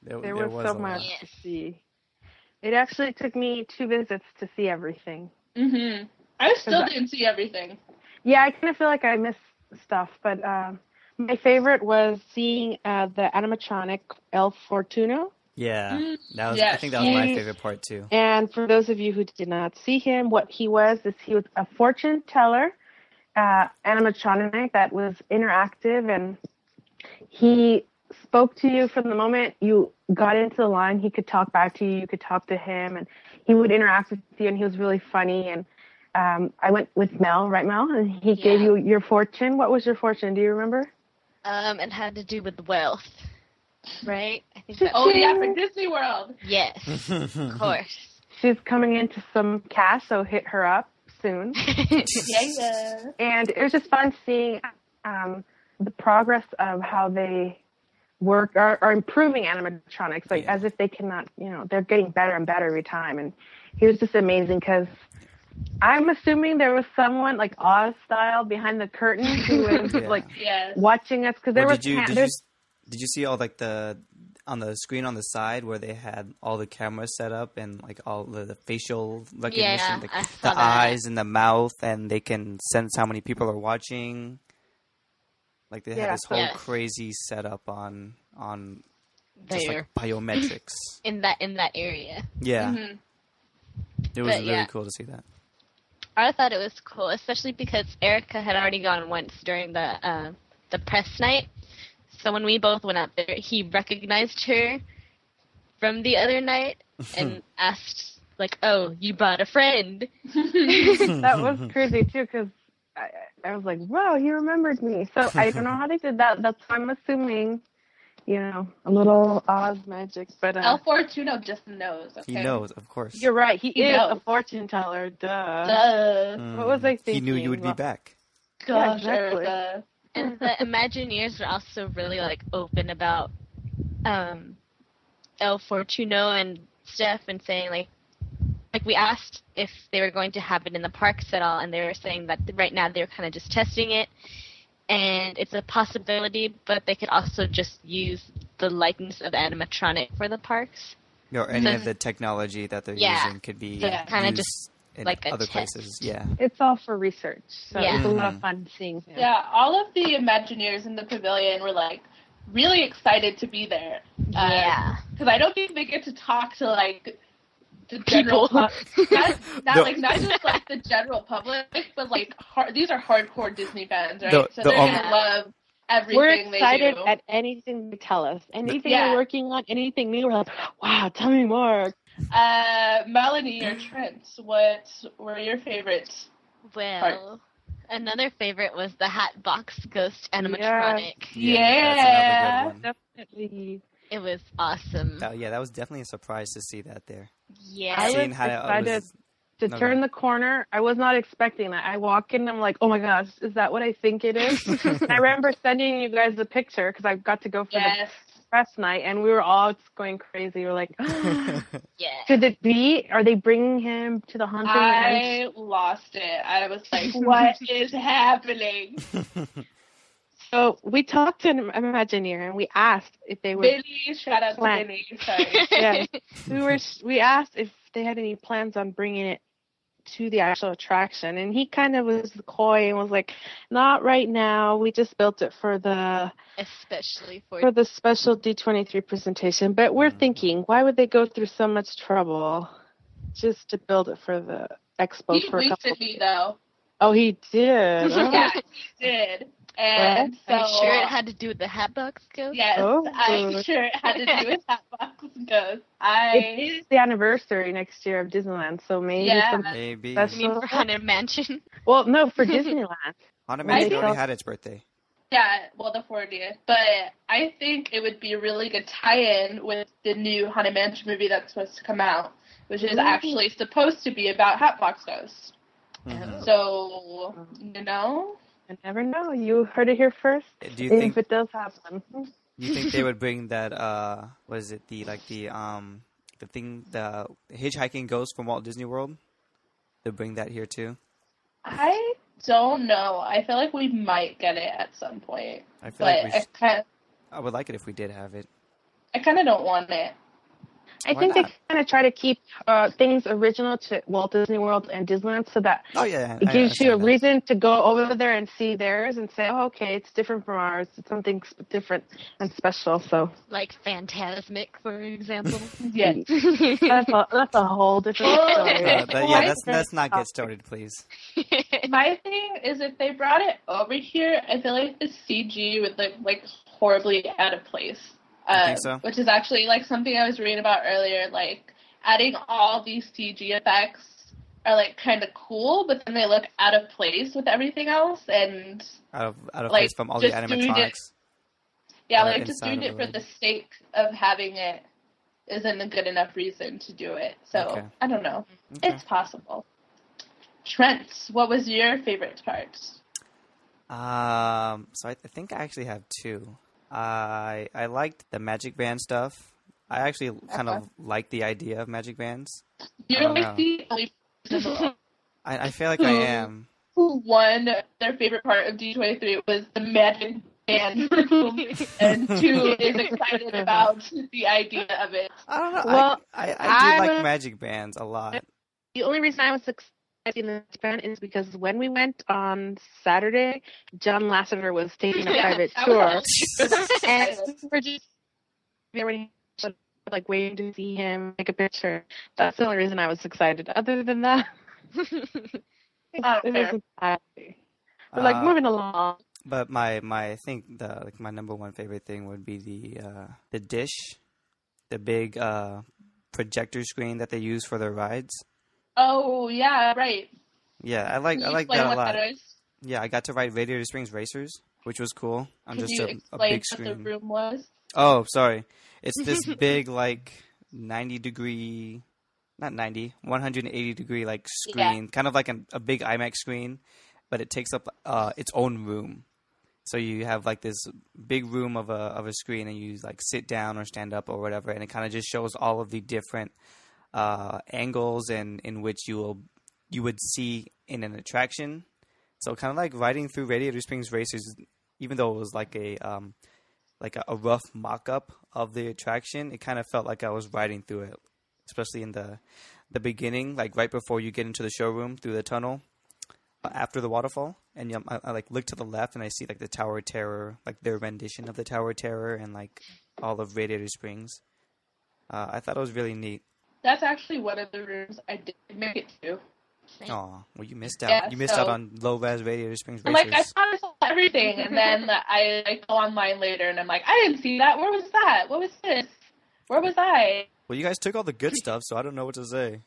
There was was so a lot. much to see. It actually took me 2 visits to see everything. Mhm. I still didn't see everything. Yeah, I kind of feel like I missed stuff, but my favorite was seeing the animatronic El Fortuno. Yeah, that was. Yes. I think that was my favorite part too. And for those of you who did not see him, what he was a fortune teller animatronic that was interactive, and he spoke to you from the moment you got into the line. He could talk back to you, you could talk to him, and he would interact with you, and he was really funny. And I went with Mel, right, Mel? And he gave you your fortune. What was your fortune? Do you remember? It had to do with wealth, right? I think Oh, yeah, for Disney World. Yes, of course. She's coming into some cash, so hit her up soon. Yeah. And it was just fun seeing the progress of how they work are improving animatronics, like as if they cannot, they're getting better and better every time. And he was just amazing because I'm assuming there was someone like Oz style behind the curtain who was watching us, because there was. Did you see all like on the screen on the side where they had all the cameras set up and like all the facial recognition, the eyes and the mouth, and they can sense how many people are watching. Like they had this whole crazy setup on just like biometrics in that area. Yeah, it was really cool to see that. I thought it was cool, especially because Erica had already gone once during the press night. So when we both went up there, he recognized her from the other night and asked, like, "Oh, you brought a friend." That was crazy too, because I was like, "Wow, he remembered me." So I don't know how they did that. That's why I'm assuming, a little Oz magic. But El Fortuno just knows. Okay? He knows, of course. You're right. He is a fortune teller. Duh. What was I thinking? He knew you would be back. Gosh, exactly. Erica. And the Imagineers were also really open about El Fortuno and stuff, and saying like we asked if they were going to have it in the parks at all, and they were saying that right now they're kind of just testing it, and it's a possibility, but they could also just use the likeness of the animatronic for the parks. Or any of the technology that they're using could be kind of used just in like other test. places. Yeah. It's all for research, so it's a lot of fun seeing him. Yeah, all of the Imagineers in the pavilion were really excited to be there. Because I don't think they get to talk to the general public. Not just the general public, but these are hardcore Disney fans, right? So they're gonna love everything we're they do. We're excited at anything they tell us. Anything they're working on, anything new, we're like, wow, tell me more. Melanie or Trent, what were your favorites? Well, another favorite was the Hatbox Ghost animatronic. Yeah. That's another good one. Definitely. It was awesome. That was definitely a surprise to see that there. Yeah. I was excited to turn the corner. I was not expecting that. I walk in and I'm like, oh my gosh, is that what I think it is? And I remember sending you guys the picture because I got to go for the press night, and we were all just going crazy. We were like, could it be? Are they bringing him to the haunted mansion? I lost it. I was like, what is happening? So we talked to an Imagineer, and we asked if they were Billy. Shout out to Billy. Sorry. We asked if they had any plans on bringing it to the actual attraction, and he kind of was coy and was like, "Not right now. We just built it for the special D23 presentation. But we're thinking, why would they go through so much trouble just to build it for the expo?" He winked at me though. Oh, he did. Yeah, he did. And so, are you sure it had to do with the Hatbox Ghost? Yes, I'm sure it had to do with Hatbox Ghost. It is the anniversary next year of Disneyland, so maybe maybe. You mean for Haunted Mansion? Well, no, for Disneyland. Haunted Mansion already had its birthday. Yeah, well, the 40th. But I think it would be a really good tie-in with the new Haunted Mansion movie that's supposed to come out, which is actually supposed to be about Hatbox Ghost. Mm-hmm. So, I never know. You heard it here first. Do you think if it does happen? You think they would bring that? Was it the hitchhiking ghost from Walt Disney World? They'll bring that here too. I don't know. I feel like we might get it at some point. I feel like I would like it if we did have it. I kind of don't want it. I think they kind of try to keep things original to Walt Disney World and Disneyland so that it gives you a reason to go over there and see theirs and say, oh, okay, it's different from ours. It's something different and special. So, like Fantasmic, for example. Yes. that's a whole different story. Let's not get started, please. My thing is if they brought it over here, I feel like the CG would look like horribly out of place. I think so. Which is actually like something I was reading about earlier. Like adding all these CG effects are like kind of cool, but then they look out of place with everything else and out of like, place from all the animatronics. Just doing it for the sake of having it isn't a good enough reason to do it. So I don't know. Okay. It's possible. Trent, what was your favorite part? So I think I actually have two. I liked the magic band stuff. I actually kind of like the idea of magic bands. You're like the only person I feel like I am. Who won their favorite part of D23 was the magic band room, and 2 is excited about the idea of it. I don't know. Well, I do like magic bands a lot. The only reason I was excited in the band is because when we went on Saturday, John Lasseter was taking a private tour, and we were just there like waiting to see him take a picture. That's the only reason I was excited. Other than that, it we're like moving along. But I think my number one favorite thing would be the dish, the big projector screen that they use for their rides. Oh yeah, right. Yeah, I like that a lot. Yeah, I got to ride Radiator Springs Racers, which was cool. I'm just a big screen. What the room was? Oh, sorry. It's this big 180 degree like screen, kind of like a big IMAX screen, but it takes up its own room. So you have like this big room of a screen, and you like sit down or stand up or whatever, and it kind of just shows all of the different angles and in which you would see in an attraction. So kind of like riding through Radiator Springs Racers, even though it was like a rough mock-up of the attraction, it kind of felt like I was riding through it, especially in the beginning, like right before you get into the showroom through the tunnel after the waterfall. And I like look to the left and I see like the Tower of Terror, like their rendition of the Tower of Terror and like all of Radiator Springs. I thought it was really neat. That's actually one of the rooms I did make it to. Oh, well, you missed out. Yeah, you missed out on low-res Radiator Springs Racers. Like, I saw everything, and then I go online later, and I'm like, I didn't see that. Where was that? What was this? Where was I? Well, you guys took all the good stuff, so I don't know what to say.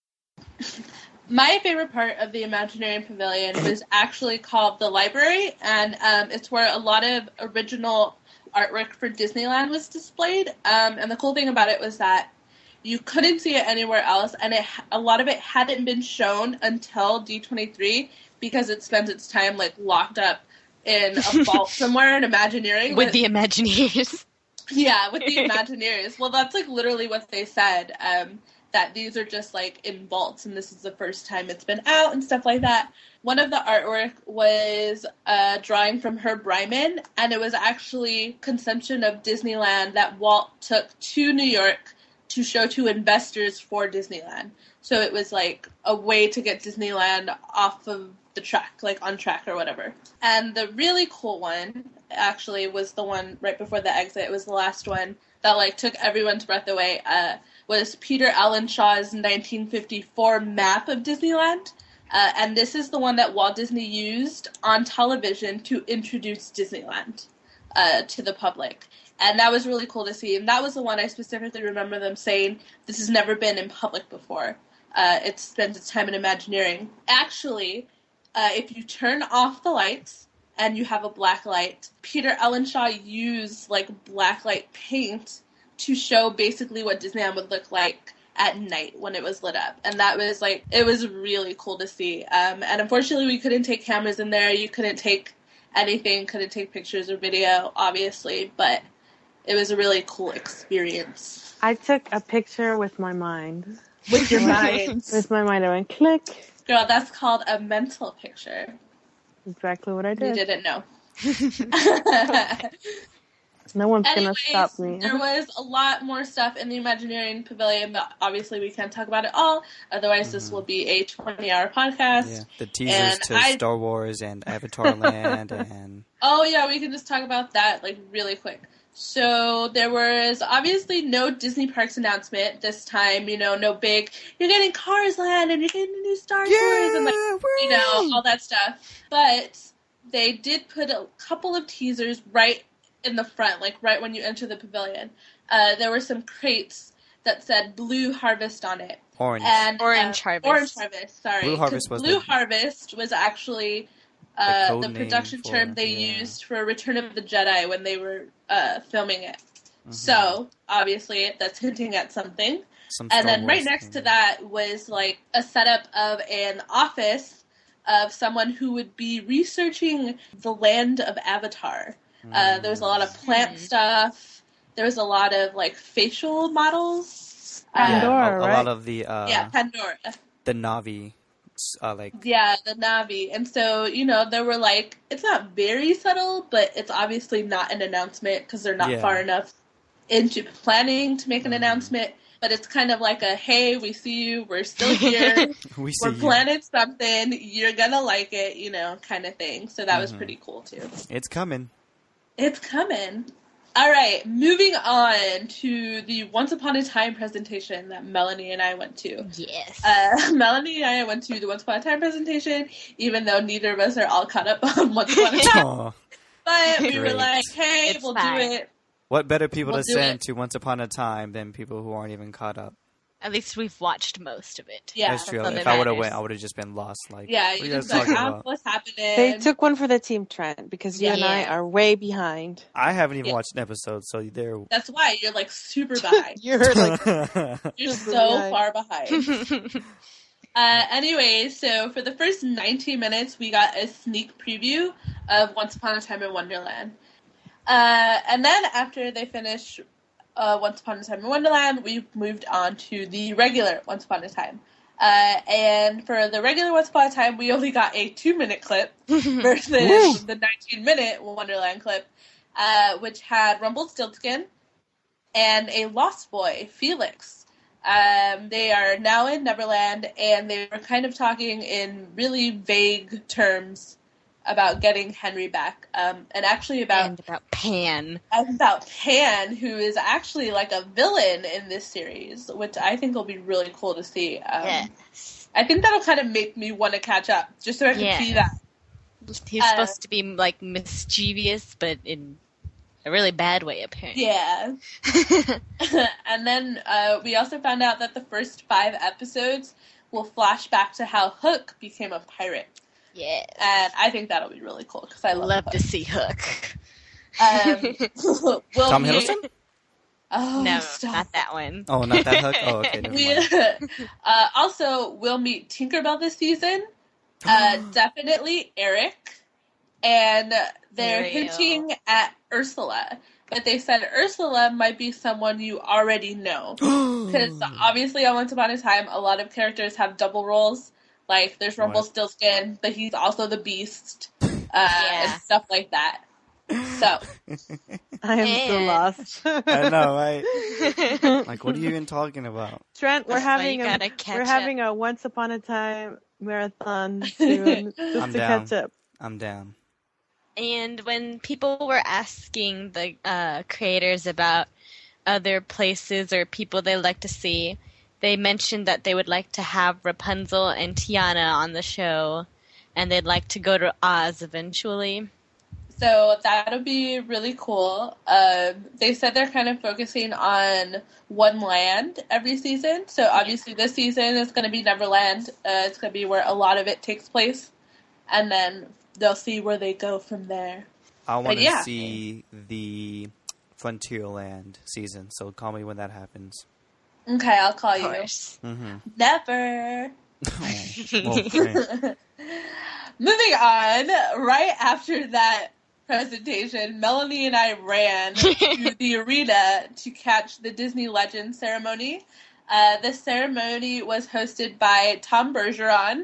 My favorite part of the Imagineering Pavilion was actually called the library, and it's where a lot of original artwork for Disneyland was displayed. And the cool thing about it was that you couldn't see it anywhere else, and a lot of it hadn't been shown until D23 because it spends its time like locked up in a vault somewhere in Imagineering with the Imagineers. Yeah, with the Imagineers. Well, that's like literally what they said. That these are just like in vaults, and this is the first time it's been out and stuff like that. One of the artwork was a drawing from Herb Ryman, and it was actually conception of Disneyland that Walt took to New York to show to investors for Disneyland. So it was like a way to get Disneyland off of the track, like on track or whatever. And the really cool one actually was the one right before the exit. It was the last one that like took everyone's breath away. Was Peter Allen Shaw's 1954 map of Disneyland. And this is the one that Walt Disney used on television to introduce Disneyland to the public. And that was really cool to see. And that was the one I specifically remember them saying, this has never been in public before. It spends its time in Imagineering. Actually, if you turn off the lights and you have a black light, Peter Allen Shaw used like black light paint to show basically what Disneyland would look like at night when it was lit up. And that was like, it was really cool to see. And unfortunately we couldn't take cameras in there. You couldn't take anything, couldn't take pictures or video, obviously, but it was a really cool experience. I took a picture with my mind. With your mind? With my mind. I went, click. Girl, that's called a mental picture. Exactly what I did. You didn't know. No one's going to stop me. There was a lot more stuff in the Imagineering Pavilion, but obviously we can't talk about it all. Otherwise, this will be a 20-hour podcast. Yeah, the teasers to Star Wars and Avatar Land and... Oh, yeah, we can just talk about that, like, really quick. So there was obviously no Disney Parks announcement this time, you know, no big, you're getting Cars Land and you're getting a new Star Tours and, like, you know, all that stuff. But they did put a couple of teasers right in the front, like right when you enter the pavilion. There were some crates that said Blue Harvest on it. Orange Harvest. Orange Harvest, sorry. Blue Harvest was Harvest was actually the production term they used for Return of the Jedi when they were filming it. Mm-hmm. So, obviously, that's hinting at something. And then right next to that was like a setup of an office of someone who would be researching the land of Avatar. There was a lot of plant stuff. There was a lot of like facial models. Pandora, right? A lot of the Pandora. The Na'vi, the Na'vi. And so, you know, there were like, it's not very subtle, but it's obviously not an announcement because they're not far enough into planning to make an announcement. But it's kind of like a, hey, we see you, we're still here, we're planning something, you're gonna like it, you know, kind of thing. So that was pretty cool too. It's coming. It's coming. All right, moving on to the Once Upon a Time presentation that Melanie and I went to. Yes. Melanie and I went to the Once Upon a Time presentation, even though neither of us are all caught up on Once Upon a Time. But we were like, hey, we'll do it. What better people to send to Once Upon a Time than people who aren't even caught up? At least we've watched most of it. Yeah, that's true. If I would have went, I would have just been lost. Like, yeah, you just like, what's happening? They took one for the Team Trent because you and I are way behind. I haven't even watched an episode, so they're. That's why you're like super behind. You're like you're so far behind. Anyway, so for the first 90 minutes, we got a sneak preview of Once Upon a Time in Wonderland. And then after they finished Once Upon a Time in Wonderland, we moved on to the regular Once Upon a Time. And for the regular Once Upon a Time, we only got a 2-minute clip versus the 19-minute Wonderland clip, which had Rumpelstiltskin and a lost boy, Felix. They are now in Neverland, and they were kind of talking in really vague terms about getting Henry back, and actually about Pan. About Pan, who is actually like a villain in this series, which I think will be really cool to see. Yes. I think that'll kind of make me want to catch up, just so I can see that. He's supposed to be like mischievous, but in a really bad way, apparently. Yeah. And then we also found out that the first 5 episodes will flash back to how Hook became a pirate. Yes. And I think that'll be really cool because I love to see Hook. Tom Hiddleston? Oh, no, stop. not that one. Oh, not that Hook? Oh, okay. Never mind. Also, we'll meet Tinkerbell this season. Definitely Eric. And they're hinting at Ursula. But they said Ursula might be someone you already know. Because obviously on Once Upon a Time, a lot of characters have double roles. Like, there's Rumpelstiltskin, but he's also the Beast, and stuff like that. So. I am so lost. I know, right? Like, what are you even talking about? Trent, we're having a Once Upon a Time marathon soon, just to catch up. I'm down. And when people were asking the creators about other places or people they'd like to see, they mentioned that they would like to have Rapunzel and Tiana on the show, and they'd like to go to Oz eventually. So that would be really cool. They said they're kind of focusing on one land every season. So obviously this season is going to be Neverland. It's going to be where a lot of it takes place. And then they'll see where they go from there. I want to see the Frontierland season, so call me when that happens. Okay, I'll call you. Mm-hmm. Never. Well, moving on, right after that presentation, Melanie and I ran to the arena to catch the Disney Legends ceremony. The ceremony was hosted by Tom Bergeron,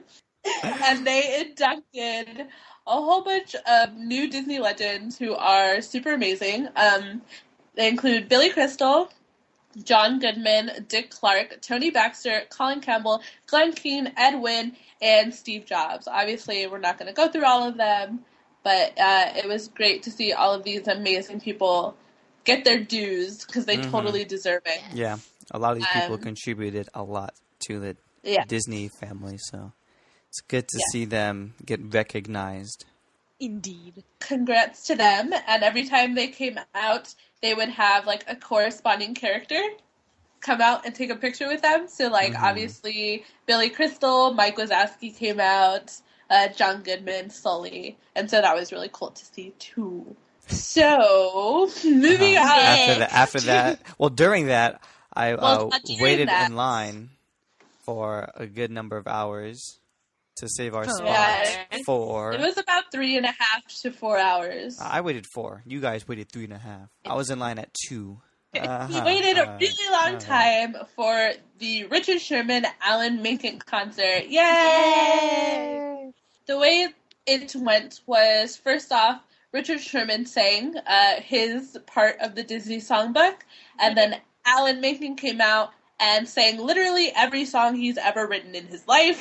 And they inducted a whole bunch of new Disney legends who are super amazing. They include Billy Crystal, John Goodman, Dick Clark, Tony Baxter, Colin Campbell, Glenn Keane, Ed Wynn, and Steve Jobs. Obviously, we're not going to go through all of them, but it was great to see all of these amazing people get their dues because they totally deserve it. Yeah, a lot of these people contributed a lot to the Disney family, so it's good to see them get recognized. Indeed. Congrats to them, and every time they came out, they would have, like, a corresponding character come out and take a picture with them. So, like, obviously, Billy Crystal, Mike Wazowski came out, John Goodman, Sully, and so that was really cool to see, too. So, moving on. After that, well, during that, I waited in line for a good number of hours to save our spot for... It was about 3.5 to 4 hours. I waited 4. You guys waited 3.5. I was in line at 2. We waited a really long time for the Richard Sherman Alan Menken concert. Yay! The way it went was, first off, Richard Sherman sang his part of the Disney songbook, and then Alan Menken came out and sang literally every song he's ever written in his life.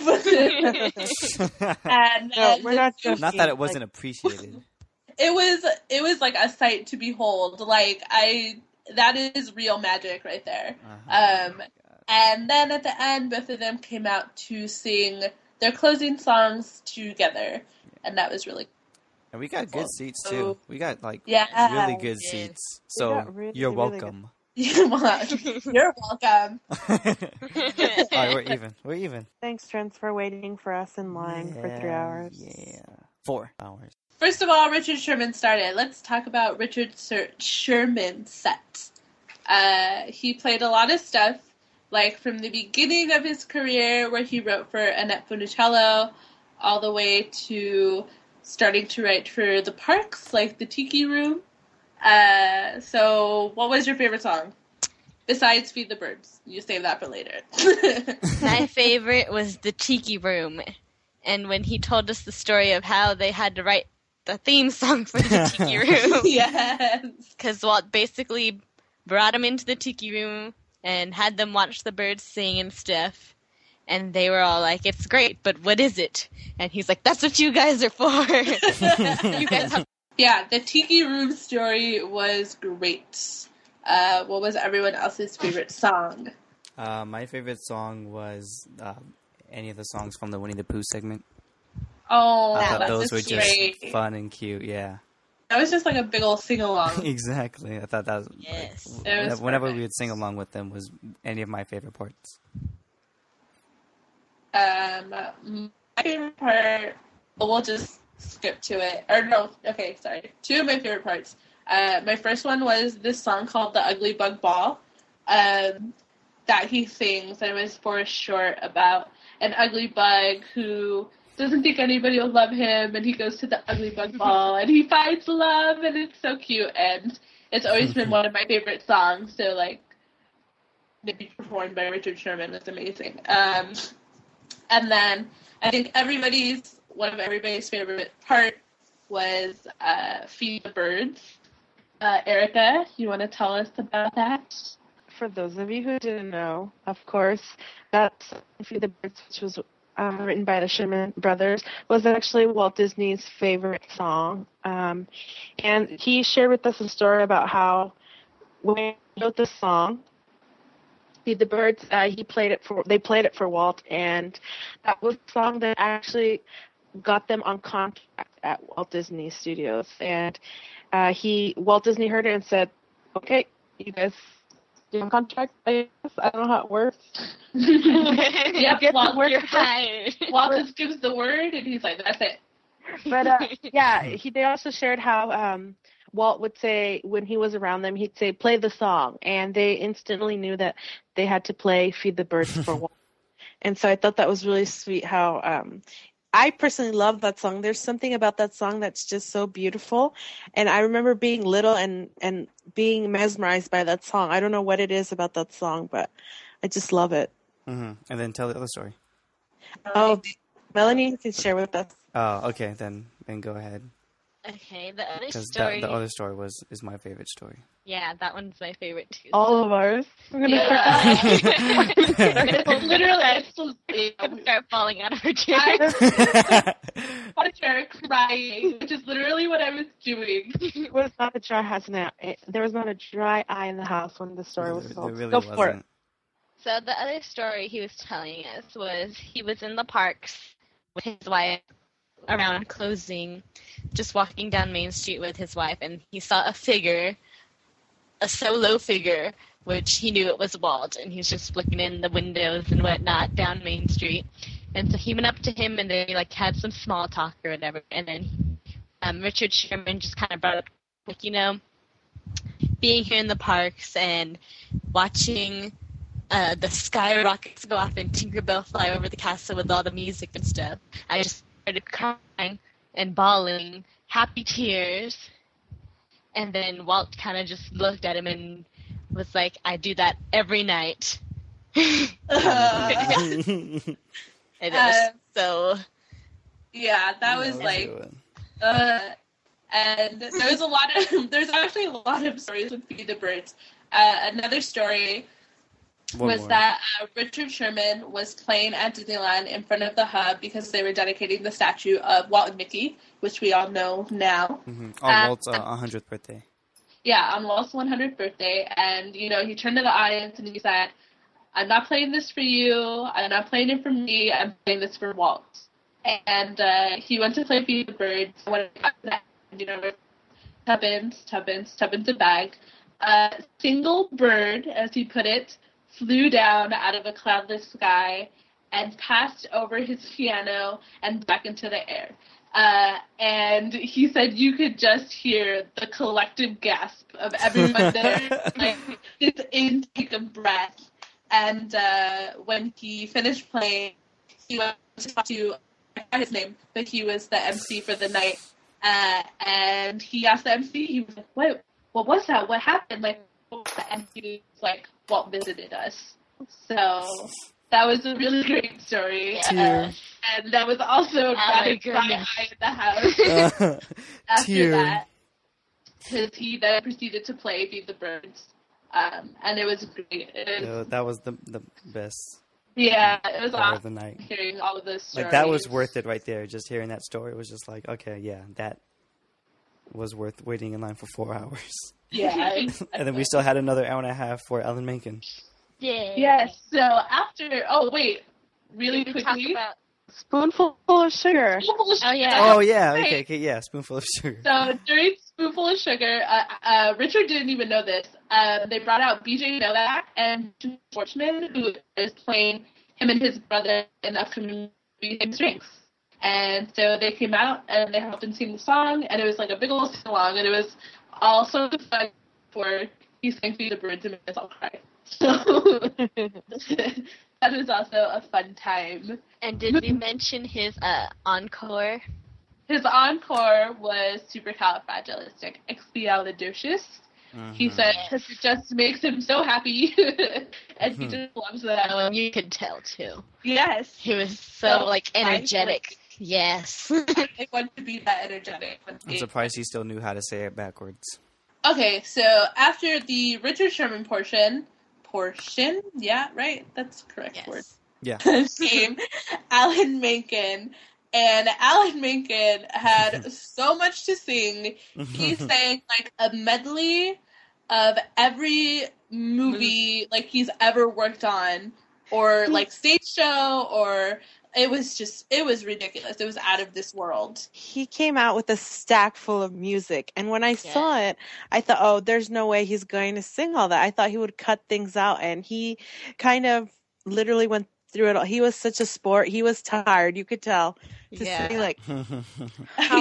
And we're not joking. Not that it wasn't appreciated. It was like a sight to behold. Like, that is real magic right there. And then at the end, both of them came out to sing their closing songs together, and that was really cool. And we got good seats, too. We got, like, really good seats. So, you're welcome. You're welcome. All right, we're even. Thanks, Trent, for waiting for us in line for 3 hours. Yeah. 4 hours. First of all, Richard Sherman started. Let's talk about Richard Sherman's set. He played a lot of stuff, like from the beginning of his career, where he wrote for Annette Funicello, all the way to starting to write for the parks, like the Tiki Room. So what was your favorite song? Besides Feed the Birds. You save that for later. My favorite was the Tiki Room. And when he told us the story of how they had to write the theme song for the Tiki Room. Yes. Because Walt basically brought them into the Tiki Room and had them watch the birds sing and stuff. And they were all like, it's great, but what is it? And he's like, that's what you guys are for. You guys have... Yeah, the Tiki Room story was great. What was everyone else's favorite song? My favorite song was any of the songs from the Winnie the Pooh segment. Oh, I thought those were great. Just fun and cute, yeah. That was just like a big old sing-along. Exactly. I thought that was... Yes. Like, whenever we would sing along with them was any of my favorite parts. My favorite part... Well, we'll just skip to it. Or no, okay, sorry. 2 of my favorite parts. My first one was this song called The Ugly Bug Ball that he sings, and it was for a short about an ugly bug who doesn't think anybody will love him, and he goes to the ugly bug ball, and he finds love, and it's so cute, and it's always been one of my favorite songs, so, like, to be performed by Richard Sherman was amazing. And then I think one of everybody's favorite part was Feed the Birds. Erica, you want to tell us about that? For those of you who didn't know, of course, that Feed the Birds, which was written by the Sherman Brothers, was actually Walt Disney's favorite song. And he shared with us a story about how when he wrote the song, Feed the Birds, they played it for Walt, and that was the song that actually got them on contract at Walt Disney Studios. And Walt Disney heard it and said, "Okay, you guys do on contract, I guess. I don't know how it works." Yeah, Walt just gives the word, and he's like, "That's it." But they also shared how Walt would say when he was around them, he'd say, "Play the song," and they instantly knew that they had to play "Feed the Birds" for Walt. And so I thought that was really sweet. How I personally love that song. There's something about that song that's just so beautiful. And I remember being little and being mesmerized by that song. I don't know what it is about that song, but I just love it. Mm-hmm. And then tell the other story. Oh, Melanie, you can share with us. Oh, okay, then go ahead. Okay, the other Because story. the other story is my favorite story. Yeah, that one's my favorite too. All of ours. I'm gonna Literally, I still start falling out of her chair. on a chair crying, which is literally what I was doing. It was not a dry house now. There was not a dry eye in the house when the story was told. There really Go wasn't. for it. So the other story he was telling us was he was in the parks with his wife around closing, just walking down Main Street with his wife, and he saw a figure, a solo figure, which he knew it was Walt, and he was just looking in the windows and whatnot down Main Street. And so he went up to him, and they had some small talk or whatever. And then Richard Sherman just kind of brought up, being here in the parks and watching the skyrockets go off and Tinkerbell fly over the castle with all the music and stuff. I just started crying and bawling, happy tears. And then Walt kind of just looked at him and was like, I do that every night. And it was so... Yeah, that was and there's actually a lot of stories with Feed the Birds. Another story that Richard Sherman was playing at Disneyland in front of the Hub because they were dedicating the statue of Walt and Mickey, which we all know now. Mm-hmm. On Walt's 100th birthday. Yeah, on Walt's 100th birthday. And, he turned to the audience and he said, I'm not playing this for you. I'm not playing it for me. I'm playing this for Walt. And he went to play Feed the Birds. When it got to that, Tubbins a bag. A single bird, as he put it, flew down out of a cloudless sky and passed over his piano and back into the air. And he said you could just hear the collective gasp of everyone there, his intake of breath. And when he finished playing, he went to talk to, I forgot his name, but he was the MC for the night. And he asked the MC, he was like, what was that? What happened? And he was like, Walt visited us. So that was a really great story. And that was also got a cry in the house after that. Because he then proceeded to play Feed the Birds. And it was great. That was the best. Yeah, it was awesome of the night. Hearing all of those stories. That was worth it right there. Just hearing that story was just like, okay, yeah, that was worth waiting in line for 4 hours. Yeah. And then we still had another hour and a half for Alan Menken. Yeah. Yes. So after, really quickly. Spoonful of sugar. Oh, yeah. Oh, yeah. Okay, yeah. Spoonful of sugar. So during Spoonful of Sugar, Richard didn't even know this. They brought out BJ Novak and Schwartzman, who is playing him and his brother in the upcoming movie Same Strengths. And so they came out and they helped him sing the song, and it was like a big old sing-along, and it was all sorts of fun for he sang Feed the Birds and made us all cry. So that was also a fun time. And did we mention his encore? His encore was Supercalifragilisticexpialidocious. He said it just makes him so happy, and he just loves that. Oh, and you could tell too. Yes, he was so energetic. Yes, I want to be that energetic. I'm surprised he still knew how to say it backwards. Okay, so after the Richard Sherman portion, yeah, right, that's the correct word. Yeah. Came Alan Menken. And Alan Menken had so much to sing. He sang a medley of every movie he's ever worked on, or stage show, or it was ridiculous. It was out of this world. He came out with a stack full of music, and when I saw it, I thought, oh, there's no way he's going to sing all that. I thought he would cut things out, and he kind of literally went through it all. He was such a sport. He was tired. You could tell. To say how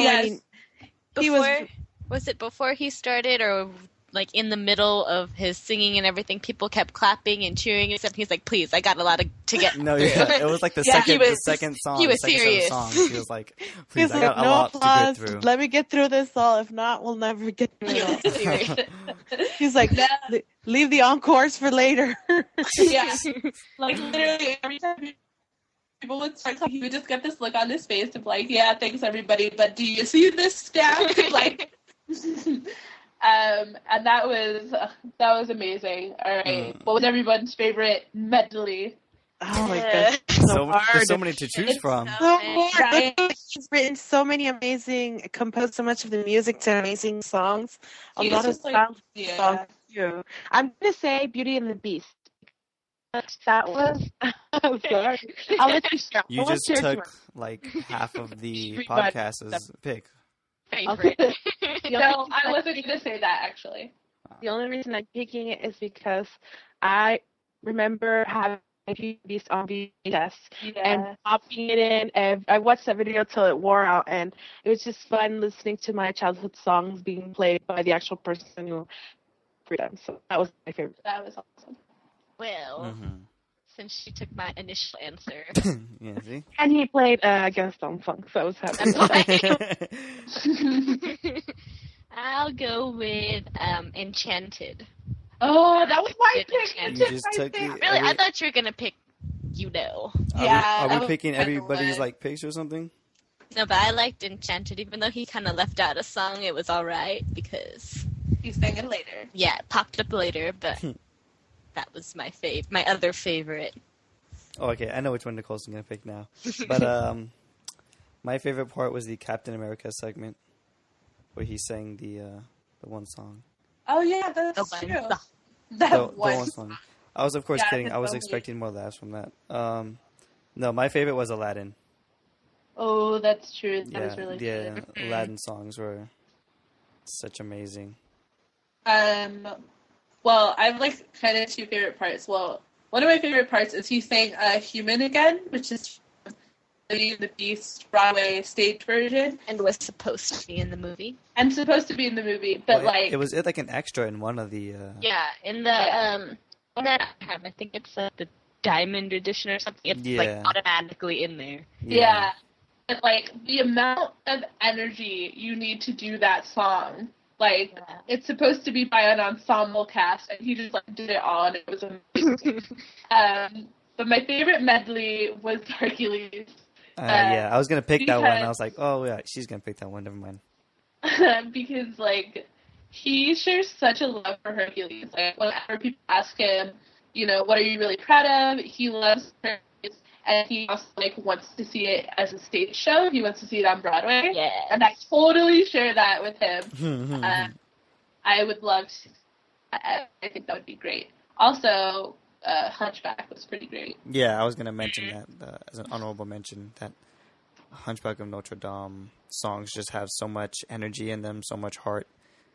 was it before he started, or in the middle of his singing and everything? People kept clapping and cheering, except he's like, "Please, I got a lot to get." No, it was the second song. He was serious. He was like, "Please, I got a lot to get through. Let me get through this all. If not, we'll never get through it all." He's like, "Leave the encores for later." Yeah, literally every time people would start talking, he would just get this look on his face of like, yeah, thanks everybody, but do you see this staff? Like, and that was amazing. All right, what was everyone's favorite medley? Oh my god, there's so many to choose from. He's written so many composed so much of the music to amazing songs. A lot of songs too. I'm gonna say Beauty and the Beast. That was. I'm sorry. I'll let you start. You just took like half of the podcast as a pick. Favorite. No, I wasn't gonna say that actually. The only reason I'm picking it is because I remember having Beast on VHS and popping it in, and I watched that video till it wore out, and it was just fun listening to my childhood songs being played by the actual person who played them. So that was my favorite. That was awesome. Well, since she took my initial answer, yeah, see, and he played Gaston song, so I was happy. I'll go with Enchanted. Oh, that was my pick. You just took Really, I thought you were gonna pick, Are we picking everybody's like picks or something? No, but I liked Enchanted, even though he kind of left out a song. It was all right because he sang it later. Yeah, it popped up later, but that was my other favorite. Oh, okay, I know which one Nicole's gonna pick now. But my favorite part was the Captain America segment where he sang the one song. Oh yeah, that's true. The one song. I was of course kidding. I was expecting more laughs from that. No, my favorite was Aladdin. Oh, that's true. That was really good. The Aladdin songs were such amazing. Well, I have like kind of two favorite parts. Well, one of my favorite parts is he sang "Human" again, which is Beauty and the Beast Broadway stage version, and was supposed to be in the movie. But like it was like an extra in one of the. In the one that I have, I think it's the Diamond Edition or something. It's like automatically in there. Yeah. And like the amount of energy you need to do that song. Like, it's supposed to be by an ensemble cast, and he just, like, did it all, and it was amazing. But my favorite medley was Hercules. I was going to pick that one. I was like, oh, yeah, she's going to pick that one. Never mind. Because, like, he shares such a love for Hercules. Like, whenever people ask him, you know, what are you really proud of? He loves Hercules. And he also, like, wants to see it as a stage show. He wants to see it on Broadway. Yeah. And I totally share that with him. I would love to. I think that would be great. Also, Hunchback was pretty great. Yeah, I was going to mention that as an honorable mention, that Hunchback of Notre Dame songs just have so much energy in them, so much heart.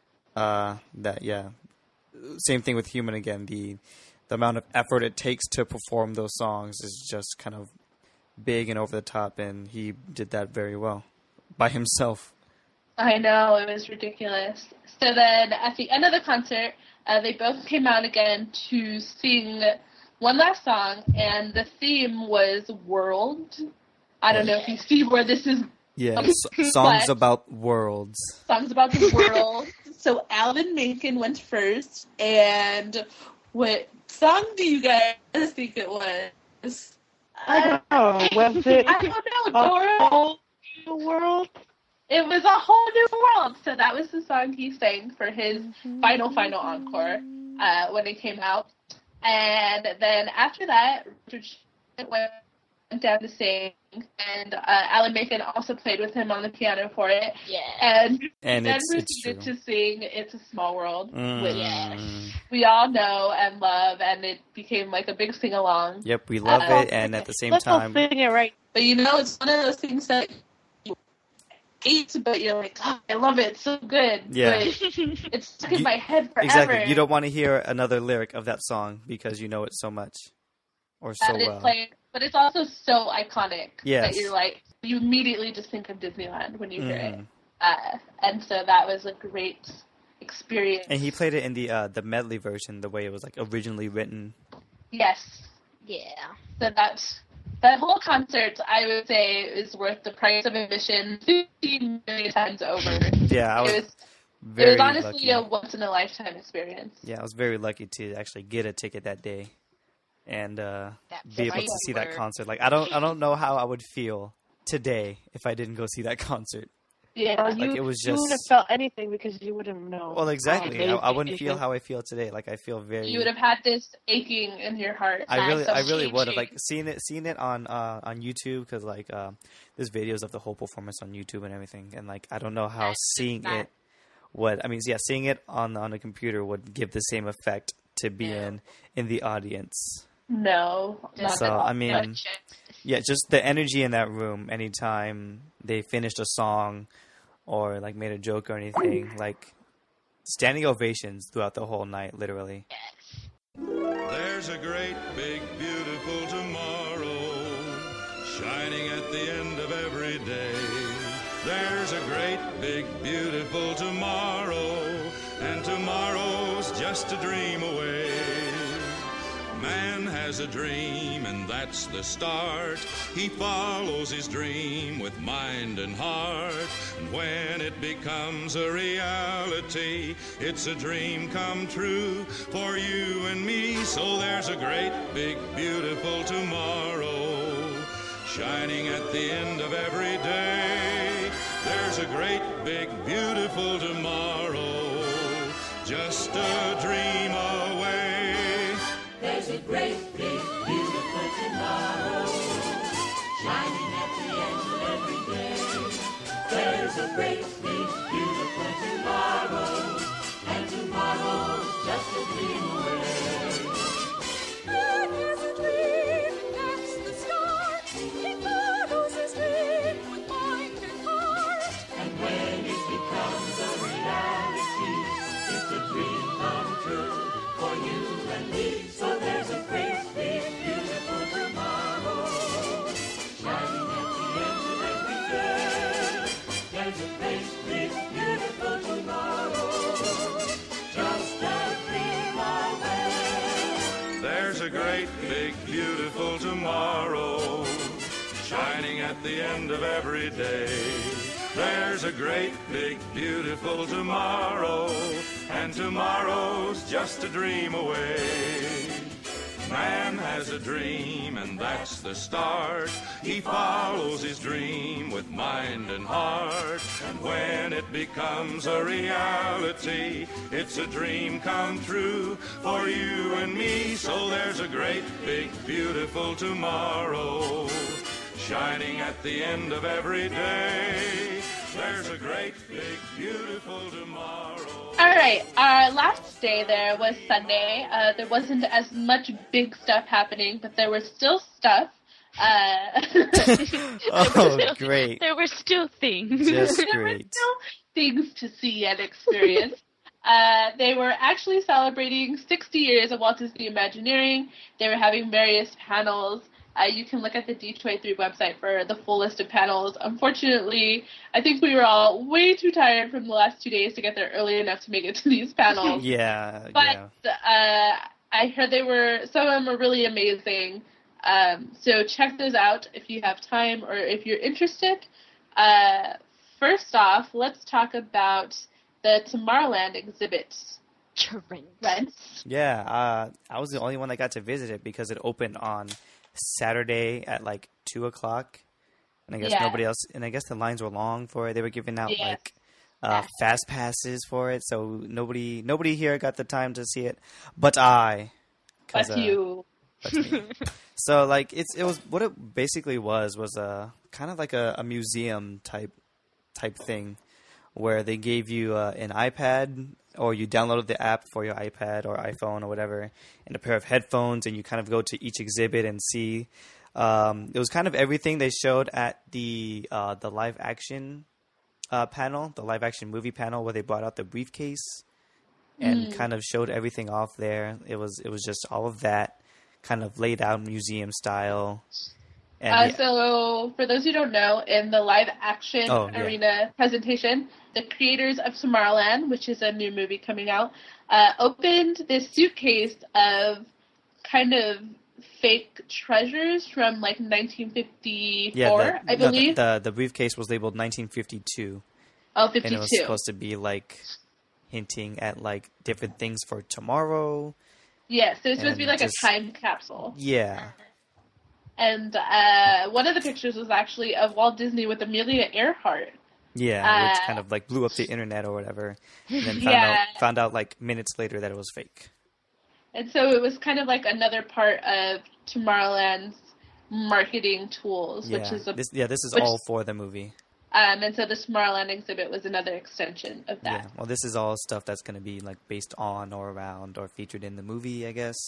Same thing with Human again. The amount of effort it takes to perform those songs is just kind of big and over the top, and he did that very well by himself. I know, it was ridiculous. So then at the end of the concert, they both came out again to sing one last song, and the theme was World. I don't know if you see where this is. Yeah, songs about worlds. Songs about the world. So Alan Menken went first, and what song do you guys think it was? I don't know. Was it? I don't know. A Whole New World? It was A Whole New World. So that was the song he sang for his final encore when it came out. And then after that, Richard went down to sing, and Alan Menken also played with him on the piano for it. Yeah. And then it's proceeded to sing "It's a Small World," which Yes. we all know and love, and it became like a big sing along. Yep, we love it, and at the same time, sing it right. But you know, it's one of those things that you hate, but you're like, oh, I love it, it's so good. Yeah. But it's stuck in my head forever. Exactly. You don't want to hear another lyric of that song because you know it so much or so well. But it's also so iconic that you're like, you immediately just think of Disneyland when you hear it. And so that was a great experience. And he played it in the medley version, the way it was like originally written. Yes. Yeah. So that whole concert, I would say, is worth the price of admission 15 million times over. Yeah, it was honestly lucky. a once in a lifetime experience. Yeah, I was very lucky to actually get a ticket that day. and be able to see that concert. Like I don't know how I would feel today if I didn't go see that concert. Yeah, like it was just. You wouldn't have felt anything because you wouldn't know. Well, exactly. I wouldn't feel how I feel today. Like I feel very. You would have had this aching in your heart. I really would have like seen it on YouTube because like there's videos of the whole performance on YouTube and everything, and like I don't know how seeing it would. I mean, yeah, seeing it on a computer would give the same effect to be in the audience. No, not so at all. I mean, yeah, just the energy in that room. Anytime they finished a song or like made a joke or anything, like standing ovations throughout the whole night, literally. There's a great, big, beautiful tomorrow shining at the end of every day. There's a great, big, beautiful tomorrow, and tomorrow's just a dream away. Man has a dream, and that's the start. He follows his dream with mind and heart. And when it becomes a reality, it's a dream come true for you and me. So there's a great, big, beautiful tomorrow shining at the end of every day. There's a great, big, beautiful tomorrow, just a dream away. There's a great, big, beautiful tomorrow, shining at the end of every day. There's a great, big, beautiful tomorrow, and tomorrow's just a dream away. Man has a dream, that's the start. He follows his dream with mind and heart. And when it becomes a reality, it's a dream come true for you and me. So there's a great, big, beautiful tomorrow, shining at the end of every day. There's a great, big, beautiful tomorrow, just a dream away. There's a great, big, beautiful tomorrow, shining at the end of every day. There's a great, big, beautiful tomorrow, and tomorrow's just a dream away. Man has a dream, and that's the start. He follows his dream with mind and heart. And when it becomes a reality, it's a dream come true for you and me. So there's a great, big, beautiful tomorrow, shining at the end of every day. There's a great, big, beautiful tomorrow. All right, our last day there was Sunday. There wasn't as much big stuff happening, but there was still stuff. Oh, great. There were still things. Just There were great. still things to see and experience. They were actually celebrating 60 years of Walt Disney Imagineering. They were having various panels. You can look at the D23 website for the full list of panels. Unfortunately, I think we were all way too tired from the last 2 days to get there early enough to make it to these panels. Yeah, But I heard some of them were really amazing. So check those out if you have time or if you're interested. First off, let's talk about the Tomorrowland exhibit. Trent. Yeah, I was the only one that got to visit it because it opened on Saturday at like 2:00, and I guess nobody else. And I guess the lines were long for it. They were giving out like fast passes for it, so nobody here got the time to see it, but I. But you. But me. So like it was what it basically was a kind of like a museum type thing, where they gave you an iPad, or you downloaded the app for your iPad or iPhone or whatever, and a pair of headphones, and you kind of go to each exhibit and see. It was kind of everything they showed at the live action panel, the live action movie panel, where they brought out the briefcase and kind of showed everything off there. It was just all of that kind of laid out museum style. And So, for those who don't know, in the live action arena presentation, the creators of Tomorrowland, which is a new movie coming out, opened this suitcase of kind of fake treasures from like 1954, I believe. The briefcase was labeled 1952. Oh, 52. And it was supposed to be like hinting at like different things for tomorrow. Yeah, so it's supposed to be like a time capsule. Yeah. And one of the pictures was actually of Walt Disney with Amelia Earhart. Yeah, which kind of like blew up the internet or whatever. And then found out like minutes later that it was fake. And so it was kind of like another part of Tomorrowland's marketing tools, which is this is all for the movie. And so the Tomorrowland exhibit was another extension of that. Yeah, well, this is all stuff that's going to be like based on or around or featured in the movie, I guess.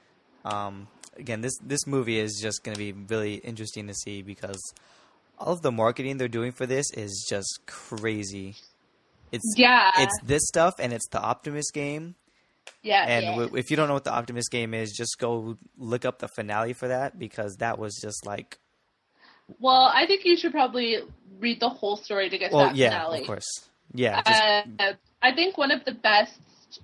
Again, this movie is just going to be really interesting to see because all of the marketing they're doing for this is just crazy. It's this stuff and it's the Optimus game. Yeah. And if you don't know what the Optimus game is, just go look up the finale for that because that was just like. Well, I think you should probably read the whole story to get to that finale. Of course. Yeah. I think one of the best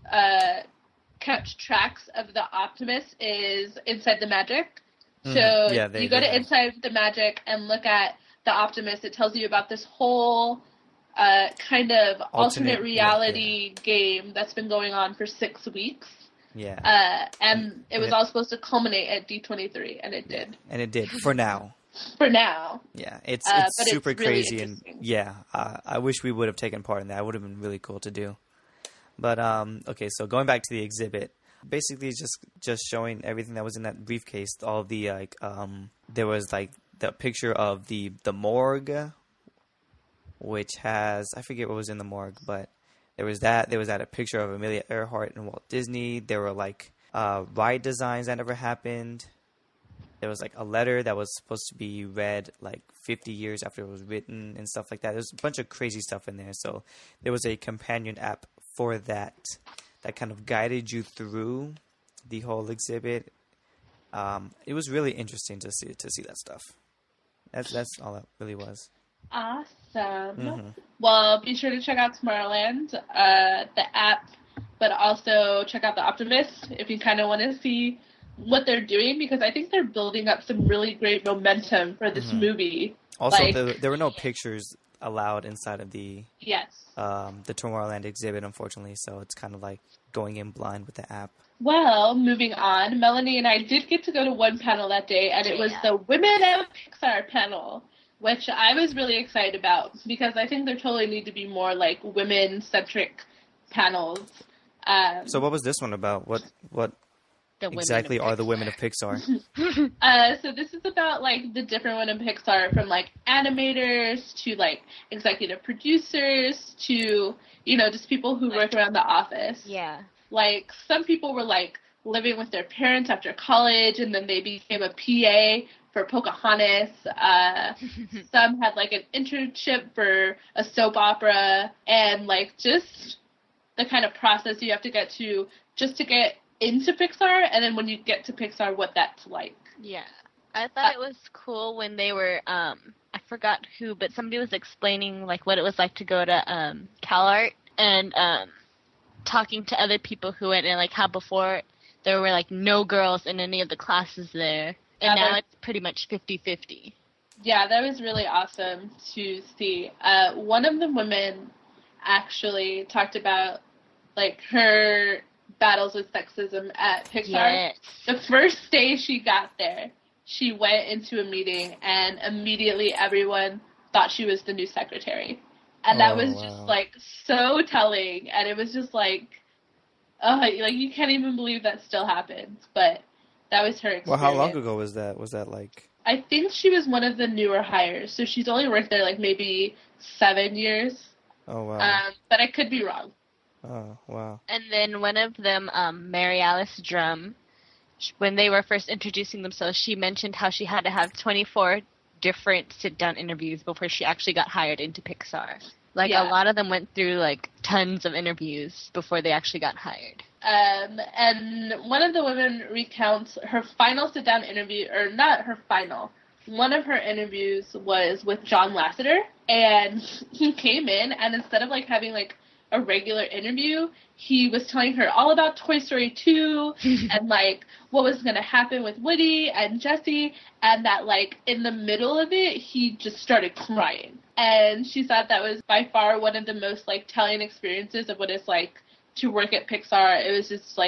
kept tracks of the Optimus is Inside the Magic. So you go to Inside the Magic and look at the Optimus. It tells you about this whole kind of alternate reality game that's been going on for 6 weeks. Yeah. And it was all supposed to culminate at D23, and it did. And it did, for now. For now. Yeah, it's super really crazy, and I wish we would have taken part in that. It would have been really cool to do. But okay, so going back to the exhibit, basically just showing everything that was in that briefcase. All the like, there was like the picture of the morgue, which has, I forget what was in the morgue, but there was that. There was a picture of Amelia Earhart and Walt Disney. There were like ride designs that never happened. There was like a letter that was supposed to be read like 50 years after it was written and stuff like that. There's a bunch of crazy stuff in there. So there was a companion app for that kind of guided you through the whole exhibit. It was really interesting to see that stuff. That's all that really was. Awesome. Mm-hmm. Well, be sure to check out Tomorrowland, the app, but also check out the Optimus if you kind of want to see what they're doing, because I think they're building up some really great momentum for this movie. Also, there were no pictures allowed inside of the the Tomorrowland exhibit, unfortunately, so it's kind of like going in blind with the app. Well, moving on, Melanie and I did get to go to one panel that day, and it was the Women of Pixar panel, which I was really excited about, because I think there totally need to be more, like, women-centric panels. So what was this one about? What exactly are the women of Pixar? So this is about, like, the different women of Pixar, from, like, animators to, like, executive producers to, you know, just people who work around the office. Yeah. Like, some people were, like, living with their parents after college, and then they became a PA for Pocahontas. Some had, like, an internship for a soap opera, and, like, just the kind of process you have to get to just to get into Pixar, and then when you get to Pixar, what that's like. Yeah. I thought it was cool when they were, I forgot who, but somebody was explaining, like, what it was like to go to CalArt, and talking to other people who went, and, like, how before there were, like, no girls in any of the classes there, and now it's pretty much 50-50. Yeah, that was really awesome to see. One of the women actually talked about, like, her battles with sexism at Pixar. Yes. The first day she got there, she went into a meeting, and immediately everyone thought she was the new secretary. And that was just, like, so telling, and it was just, like, like, you can't even believe that still happens, but that was her experience. Well, how long ago was that? Was that, like... I think she was one of the newer hires, so she's only worked there, like, maybe 7 years. Oh, wow. But I could be wrong. Oh, wow. And then one of them, Mary Alice Drum, when they were first introducing themselves, she mentioned how she had to have 24 different sit-down interviews before she actually got hired into Pixar. Like, a lot of them went through, like, tons of interviews before they actually got hired. And one of the women recounts her final sit-down interview, or not her final, one of her interviews was with John Lasseter, and he came in, and instead of, like, having, like, a regular interview, he was telling her all about Toy Story 2 and, like, what was going to happen with Woody and Jessie, and that, like, in the middle of it, he just started crying. And she thought that was by far one of the most, like, telling experiences of what it's like to work at Pixar. It was just, like,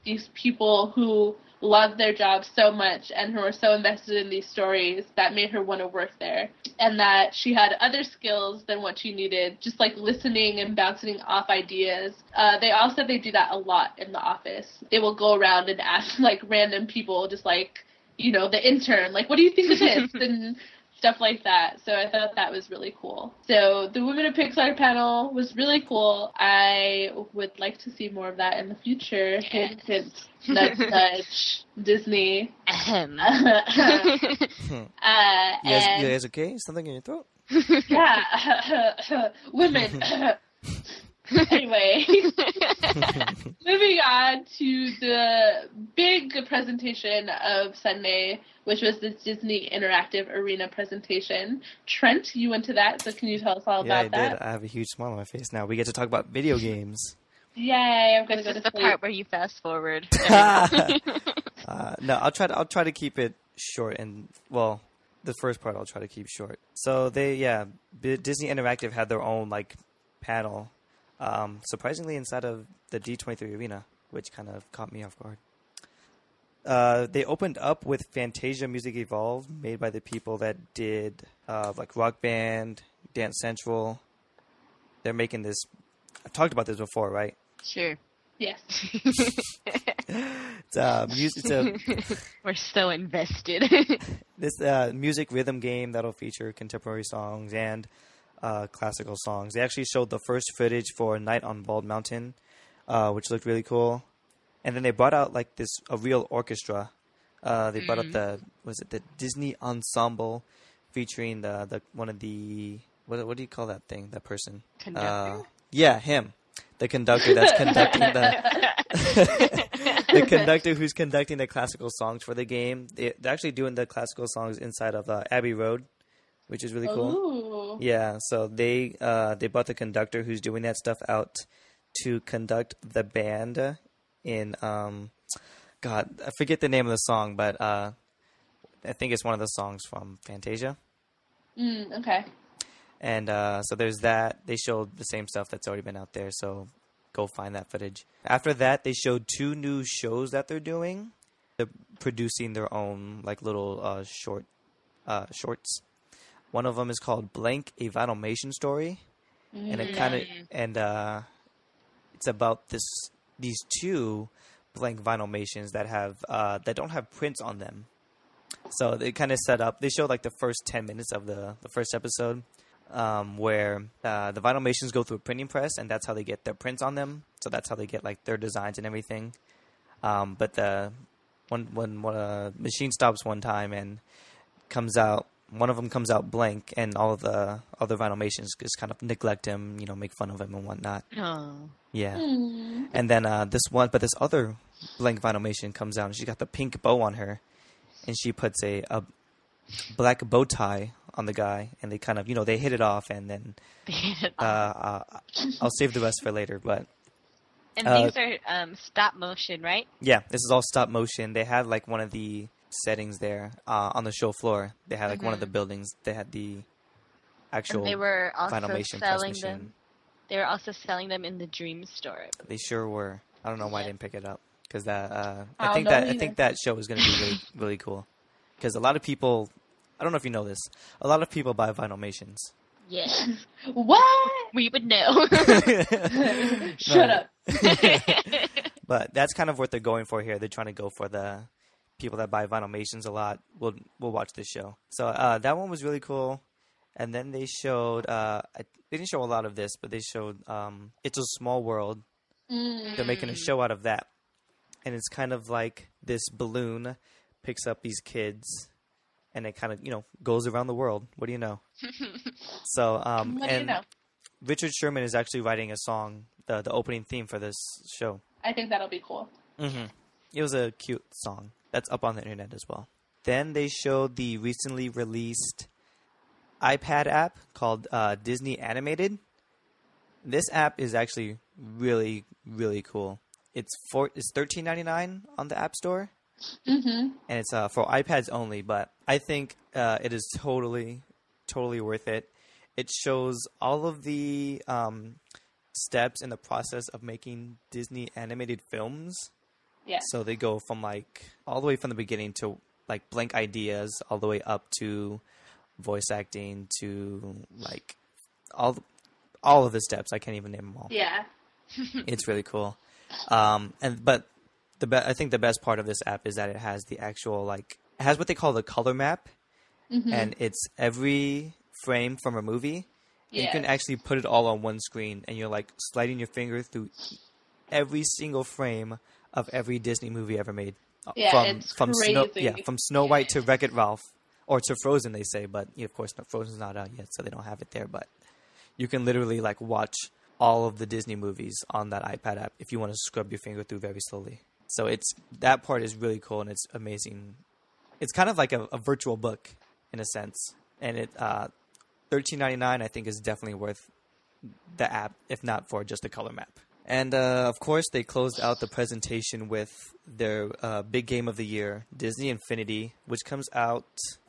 these people who loved their job so much and who were so invested in these stories that made her want to work there, and that she had other skills than what she needed, just like listening and bouncing off ideas. They all said they do that a lot in the office. They will go around and ask like random people, just like, you know, the intern, like, what do you think of this? And stuff like that. So I thought that was really cool. So the Women of Pixar panel was really cool. I would like to see more of that in the future. Hint, hint, nudge, nudge, Disney. You guys okay? Something in your throat? Yeah. Women. Anyway, moving on to the big presentation of Sunday, which was the Disney Interactive Arena presentation. Trent, you went to that, so can you tell us all about that? Yeah, I did. I have a huge smile on my face now. We get to talk about video games. Yay, I'm going to go to sleep. The part where you fast forward. No, I'll try to keep it short, and well, the first part I'll try to keep short. So Disney Interactive had their own like panel. Surprisingly inside of the D23 Arena, which kind of caught me off guard. They opened up with Fantasia Music Evolved, made by the people that did like Rock Band, Dance Central. They're making this. I've talked about this before, right? Sure. Yes. We're so invested. This music rhythm game that'll feature contemporary songs and classical songs. They actually showed the first footage for Night on Bald Mountain, which looked really cool. And then they brought out like a real orchestra. They brought out the Disney Ensemble, featuring the one of the what do you call that thing? That person? Conductor? Yeah, him. The conductor that's conducting the conductor who's conducting the classical songs for the game. They're actually doing the classical songs inside of Abbey Road, which is really cool. Ooh. Yeah, so they brought the conductor who's doing that stuff out to conduct the band in God, I forget the name of the song, but I think it's one of the songs from Fantasia. Okay. And so there's that. They showed the same stuff that's already been out there, so go find that footage. After that, they showed 2 new shows that they're doing. They're producing their own like little shorts. One of them is called Blank: A Vinylmation Story, and it's about these 2 blank vinylmations that don't have prints on them. So they kind of set up. They showed like the first 10 minutes of the first episode, where the vinylmations go through a printing press, and that's how they get their prints on them. So that's how they get like their designs and everything. But when machine stops one time and comes out. One of them comes out blank, and all of the other vinylmations just kind of neglect him, make fun of him and whatnot. Oh. Yeah. And then this other blank vinylmation comes out, and she's got the pink bow on her, and she puts a black bow tie on the guy, and they kind of, they hit it off, and then I'll save the rest for later, but. And these are stop motion, right? Yeah, this is all stop motion. They had like one of the settings there on the show floor. They had like one of the buildings. They had the actual and they were also vinylmation selling press machine. them. They were also selling them in the Dream store. They sure were. I don't know why I didn't pick it up, because I think that show is going to be really really cool, because a lot of people. I don't know if you know this. A lot of people buy vinylmations. Yeah. What? We would know. Shut up. But that's kind of what they're going for here. They're trying to go for the people that buy vinylmations a lot. Will watch this show. So that one was really cool. And then they showed. They didn't show a lot of this, but they showed It's a Small World. They're making a show out of that, and it's kind of like this balloon picks up these kids. And it kind of, goes around the world. What do you know? So, what do you know? Richard Sherman is actually writing a song, the opening theme for this show. I think that'll be cool. Mm-hmm. It was a cute song. That's up on the internet as well. Then they showed the recently released iPad app called Disney Animated. This app is actually really, really cool. It's $13.99 on the App Store. Mm-hmm. And it's for iPads only, but I think it is totally worth it. It shows all of the steps in the process of making Disney animated films, Yeah. So they go from like all the way from the beginning to like blank ideas all the way up to voice acting to like all of the steps. I can't even name them all. Yeah. It's really cool. But I think the best part of this app is that it has the actual like it has what they call the color map, and it's every frame from a movie. Yeah. You can actually put it all on one screen, and you're like sliding your finger through every single frame of every Disney movie ever made. Yeah, from Snow White to Wreck-It Ralph, or to Frozen, they say, but of course Frozen's not out yet, so they don't have it there. But you can literally like watch all of the Disney movies on that iPad app if you want to scrub your finger through very slowly. So that part is really cool and it's amazing. It's kind of like a virtual book in a sense, and it $13.99 I think is definitely worth the app, if not for just the color map. And of course, they closed out the presentation with their big game of the year, Disney Infinity, which comes out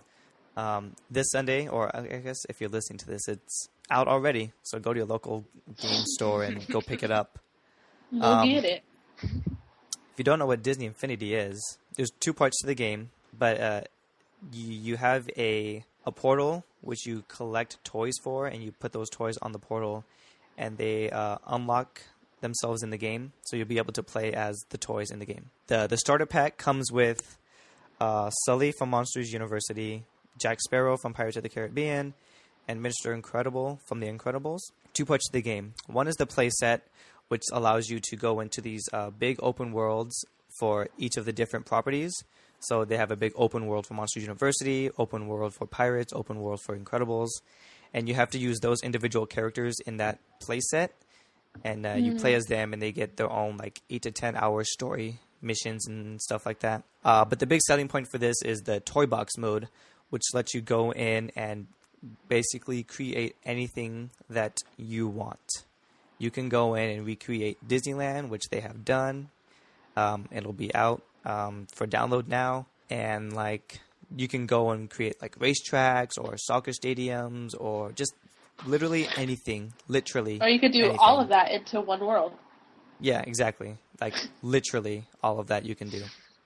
this Sunday, or I guess if you're listening to this, it's out already. So go to your local game store and go pick it up. Go get it. If you don't know what Disney Infinity is, there's 2 parts to the game, but you have a portal which you collect toys for, and you put those toys on the portal, and they unlock themselves in the game, so you'll be able to play as the toys in the game. The starter pack comes with Sully from Monsters University, Jack Sparrow from Pirates of the Caribbean, and Mr. Incredible from The Incredibles. 2 parts to the game. One is the play set, which allows you to go into these big open worlds for each of the different properties. So they have a big open world for Monsters University, open world for Pirates, open world for Incredibles, and you have to use those individual characters in that play set. And you play as them, and they get their own like 8 to 10 hour story missions and stuff like that. But the big selling point for this is the Toy Box mode, which lets you go in and basically create anything that you want. You can go in and recreate Disneyland, which they have done. It'll be out for download now, and like you can go and create like racetracks or soccer stadiums or just literally anything, literally. Or you could do anything. all of that into one world. Yeah, exactly. Like literally all of that you can do.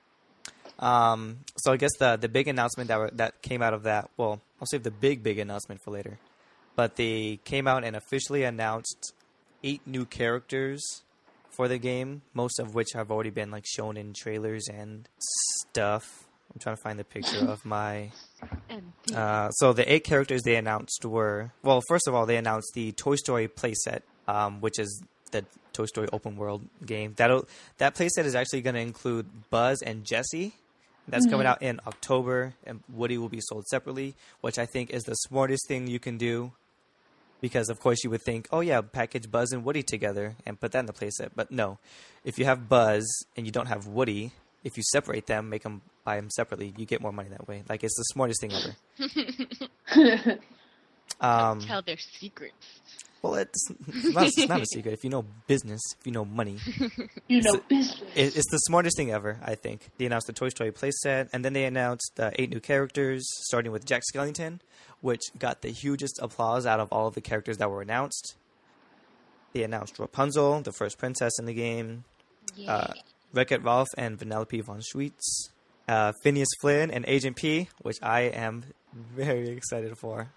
So I guess the big announcement that came out of that, well, I'll save the big announcement for later. But they came out and officially announced 8 new characters for the game, most of which have already been like shown in trailers and stuff. I'm trying to find the picture of my... so the 8 characters they announced were... Well, first of all, they announced the Toy Story playset, which is the Toy Story open world game. That playset is actually going to include Buzz and Jessie. That's coming out in October, and Woody will be sold separately, which I think is the smartest thing you can do. Because, of course, you would think, oh, yeah, package Buzz and Woody together and put that in the playset. But no, if you have Buzz and you don't have Woody... If you separate them, make them buy them separately, you get more money that way. Like, it's the smartest thing ever. Don't tell their secrets. Well, it's not a secret. If you know business, if you know money. You know business. It's the smartest thing ever, I think. They announced the Toy Story playset, and then they announced 8 new characters, starting with Jack Skellington, which got the hugest applause out of all of the characters that were announced. They announced Rapunzel, the first princess in the game. Yeah. Wreck-It Ralph and Vanellope von Schweetz, Phineas Flynn and Agent P, which I am very excited for.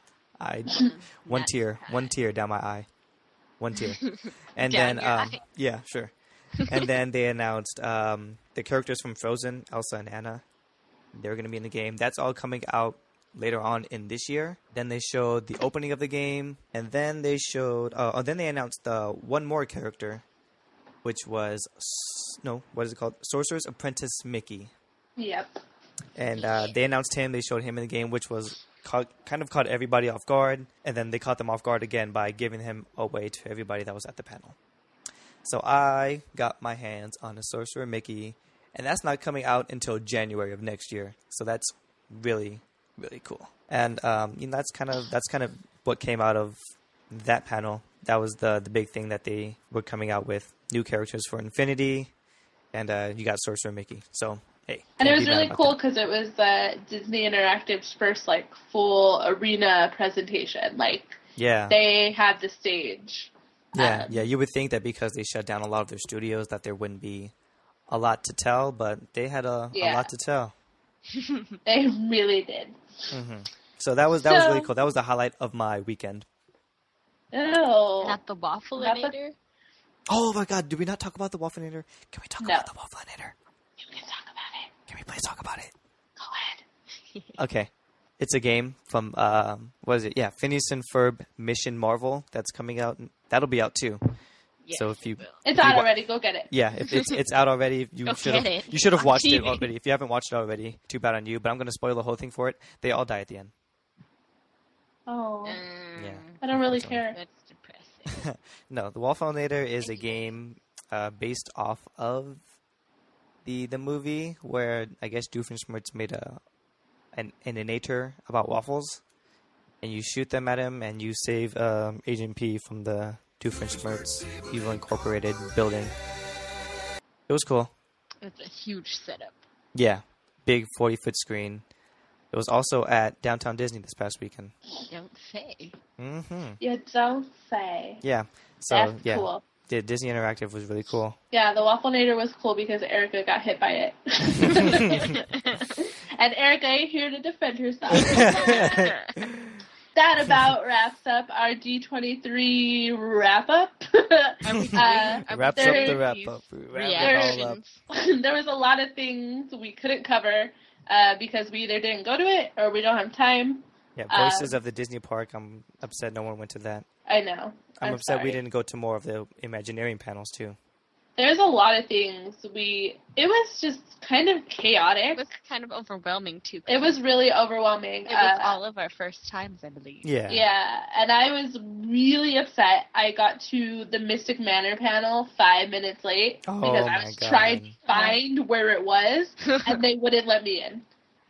One tear down my eye, 1 tear, and then yeah, sure. And then they announced the characters from Frozen, Elsa and Anna. They're going to be in the game. That's all coming out later on in this year. Then they showed the opening of the game, and then they showed. Then they announced one more character. Which was, what is it called? Sorcerer's Apprentice Mickey. Yep. And they announced him. They showed him in the game, which was kind of caught everybody off guard. And then they caught them off guard again by giving him away to everybody that was at the panel. So I got my hands on a Sorcerer Mickey. And that's not coming out until January of next year. So that's really, really cool. And that's kind of what came out of that panel. That was the big thing that they were coming out with. New characters for Infinity, and you got Sorcerer Mickey. So, hey. And it was really cool because it was Disney Interactive's first, like, full arena presentation. Like, yeah, they had the stage. Yeah, you would think that because they shut down a lot of their studios that there wouldn't be a lot to tell, but they had a lot to tell. They really did. Mm-hmm. So that was really cool. That was the highlight of my weekend. Oh, not the Waffleinator. Oh my God! Did we not talk about the Waffleinator? Can we talk about the Waffleinator? You can talk about it. Can we please talk about it? Go ahead. Okay. It's a game from, what is it? Yeah, Phineas and Ferb Mission Marvel that's coming out. That'll be out too. Yes, so if you, it's out already. Go get it. Yeah, if it's out already. You should have watched it already. If you haven't watched it already, too bad on you. But I'm going to spoil the whole thing for it. They all die at the end. Oh. Yeah. I don't really care. That's depressing. No, the Waffleinator is a game based off of the movie where I guess Doofenshmirtz made an innator about waffles, and you shoot them at him, and you save Agent P from the Doofenshmirtz Evil Incorporated building. It was cool. It's a huge setup. Yeah, big 40-foot screen. It was also at Downtown Disney this past weekend. Don't say. Mm-hmm. You don't say. Yeah. So That's cool. The Disney Interactive was really cool. Yeah, the Waffleinator was cool because Erica got hit by it. And Erica ain't here to defend herself. That about wraps up our D23 wrap-up. Wraps up the wrap-up. There was a lot of things we couldn't cover because we either didn't go to it or we don't have time. Yeah, Voices of the Disney Park. I'm upset no one went to that. I know. I'm upset we didn't go to more of the Imagineering panels, too. There's a lot of things it was just kind of chaotic. It was kind of overwhelming, too. It was really overwhelming. It was all of our first times, I believe. Yeah. Yeah, and I was really upset. I got to the Mystic Manor panel 5 minutes late because I was trying to find where it was, and they wouldn't let me in.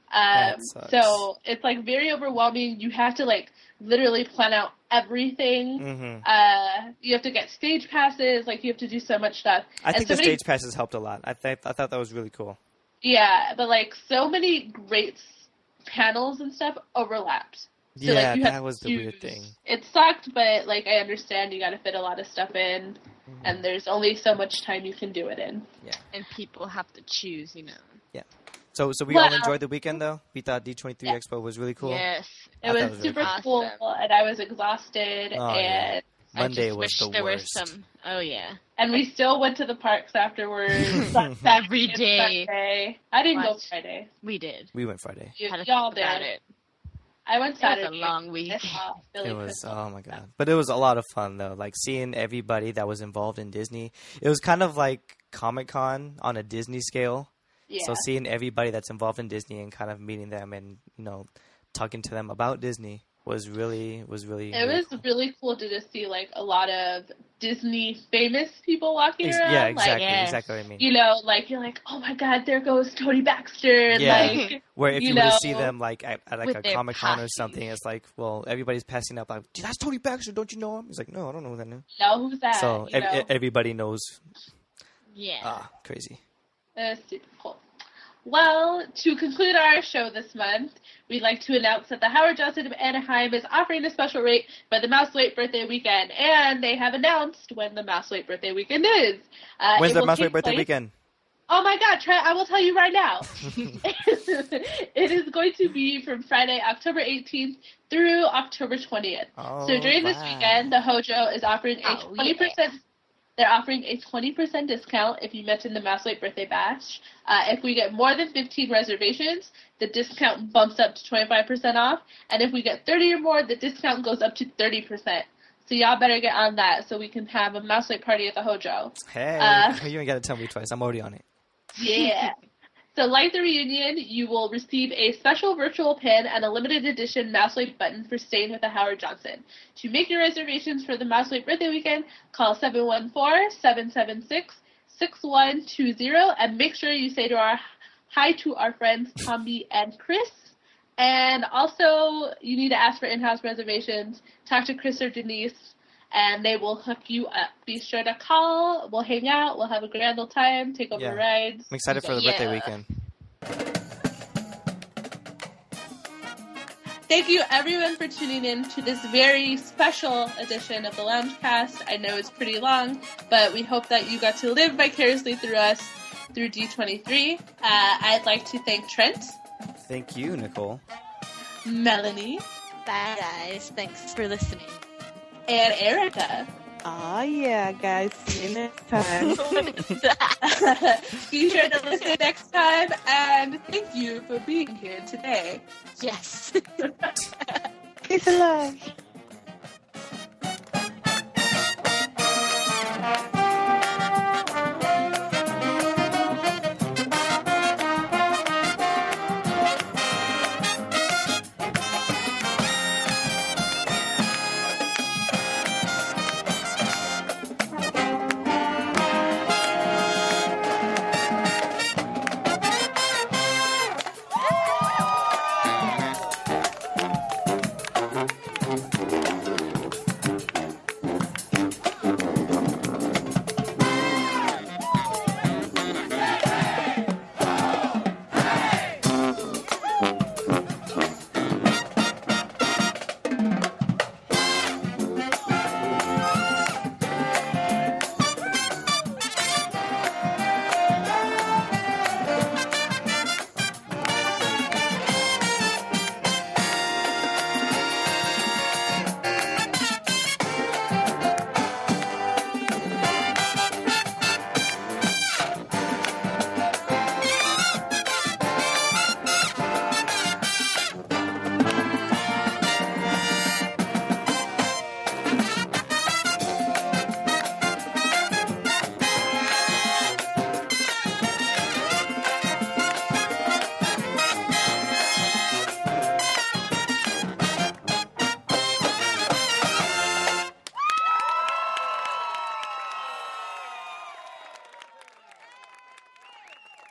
So it's like very overwhelming. You have to like literally plan out everything. Mm-hmm. You have to get stage passes. Like you have to do so much stuff. I think the stage passes helped a lot. I thought that was really cool. Yeah, but like so many great panels and stuff overlapped. So, yeah, like, that was the weird thing. It sucked, but like I understand you got to fit a lot of stuff in, and there's only so much time you can do it in. Yeah, and people have to choose, you know. Yeah. So we all enjoyed the weekend, though? We thought D23 Expo was really cool? Yes. It was super cool, and I was exhausted, and... Monday was the worst. Oh, yeah. And we still went to the parks afterwards. Every day. Sunday. I didn't go Friday. We did. We went Friday. Y'all did. I went Saturday. It was a long week. It was, oh my God. But it was a lot of fun, though. Like, seeing everybody that was involved in Disney. It was kind of like Comic-Con on a Disney scale. Yeah. So seeing everybody that's involved in Disney and kind of meeting them and, you know, talking to them about Disney was really It was cool. really cool to just see, like, a lot of Disney famous people walking around. Yeah, exactly. Like, exactly what I mean. You know, like, you're like, oh my God, there goes Tony Baxter. And, yeah. like, where if you were to see them, like, at like a Comic-Con or something, it's like, well, everybody's passing up, like, that's Tony Baxter, don't you know him? He's like, no, I don't know who that is. No, who's that? So everybody knows. Yeah. Crazy. That's super cool. Well, to conclude our show this month, we'd like to announce that the Howard Johnson of Anaheim is offering a special rate for the Mouse Wait birthday weekend, and they have announced when the Mouse Wait birthday weekend is. When's the Mouse Wait birthday weekend? Oh my God, I will tell you right now. It is going to be from Friday, October 18th through October 20th. Oh, so during this weekend, the Hojo is offering a 20%. Yeah. They're offering a 20% discount if you mention the Mouse Wait birthday bash. If we get more than 15 reservations, the discount bumps up to 25% off. And if we get 30 or more, the discount goes up to 30%. So y'all better get on that so we can have a Mouse Wait party at the Hojo. Hey, you ain't got to tell me twice. I'm already on it. Yeah. So like the reunion, you will receive a special virtual pin and a limited edition Mouse Wait button for staying with the Howard Johnson. To make your reservations for the Mouse Wait birthday weekend, call 714-776-6120 and make sure you say hi to our friends Tommy and Chris. And also, you need to ask for in-house reservations. Talk to Chris or Denise, and they will hook you up. Be sure to call. We'll hang out. We'll have a grand old time. Take over rides. I'm excited for the birthday weekend. Thank you, everyone, for tuning in to this very special edition of the Loungecast. I know it's pretty long, but we hope that you got to live vicariously through us. through D23. I'd like to thank Trent. Thank you, Nicole. Melanie. Bye, guys. Thanks for listening. And Erica. Aw, yeah, guys. See you next time. Be sure to listen next time, and thank you for being here today. Yes. Peace and love.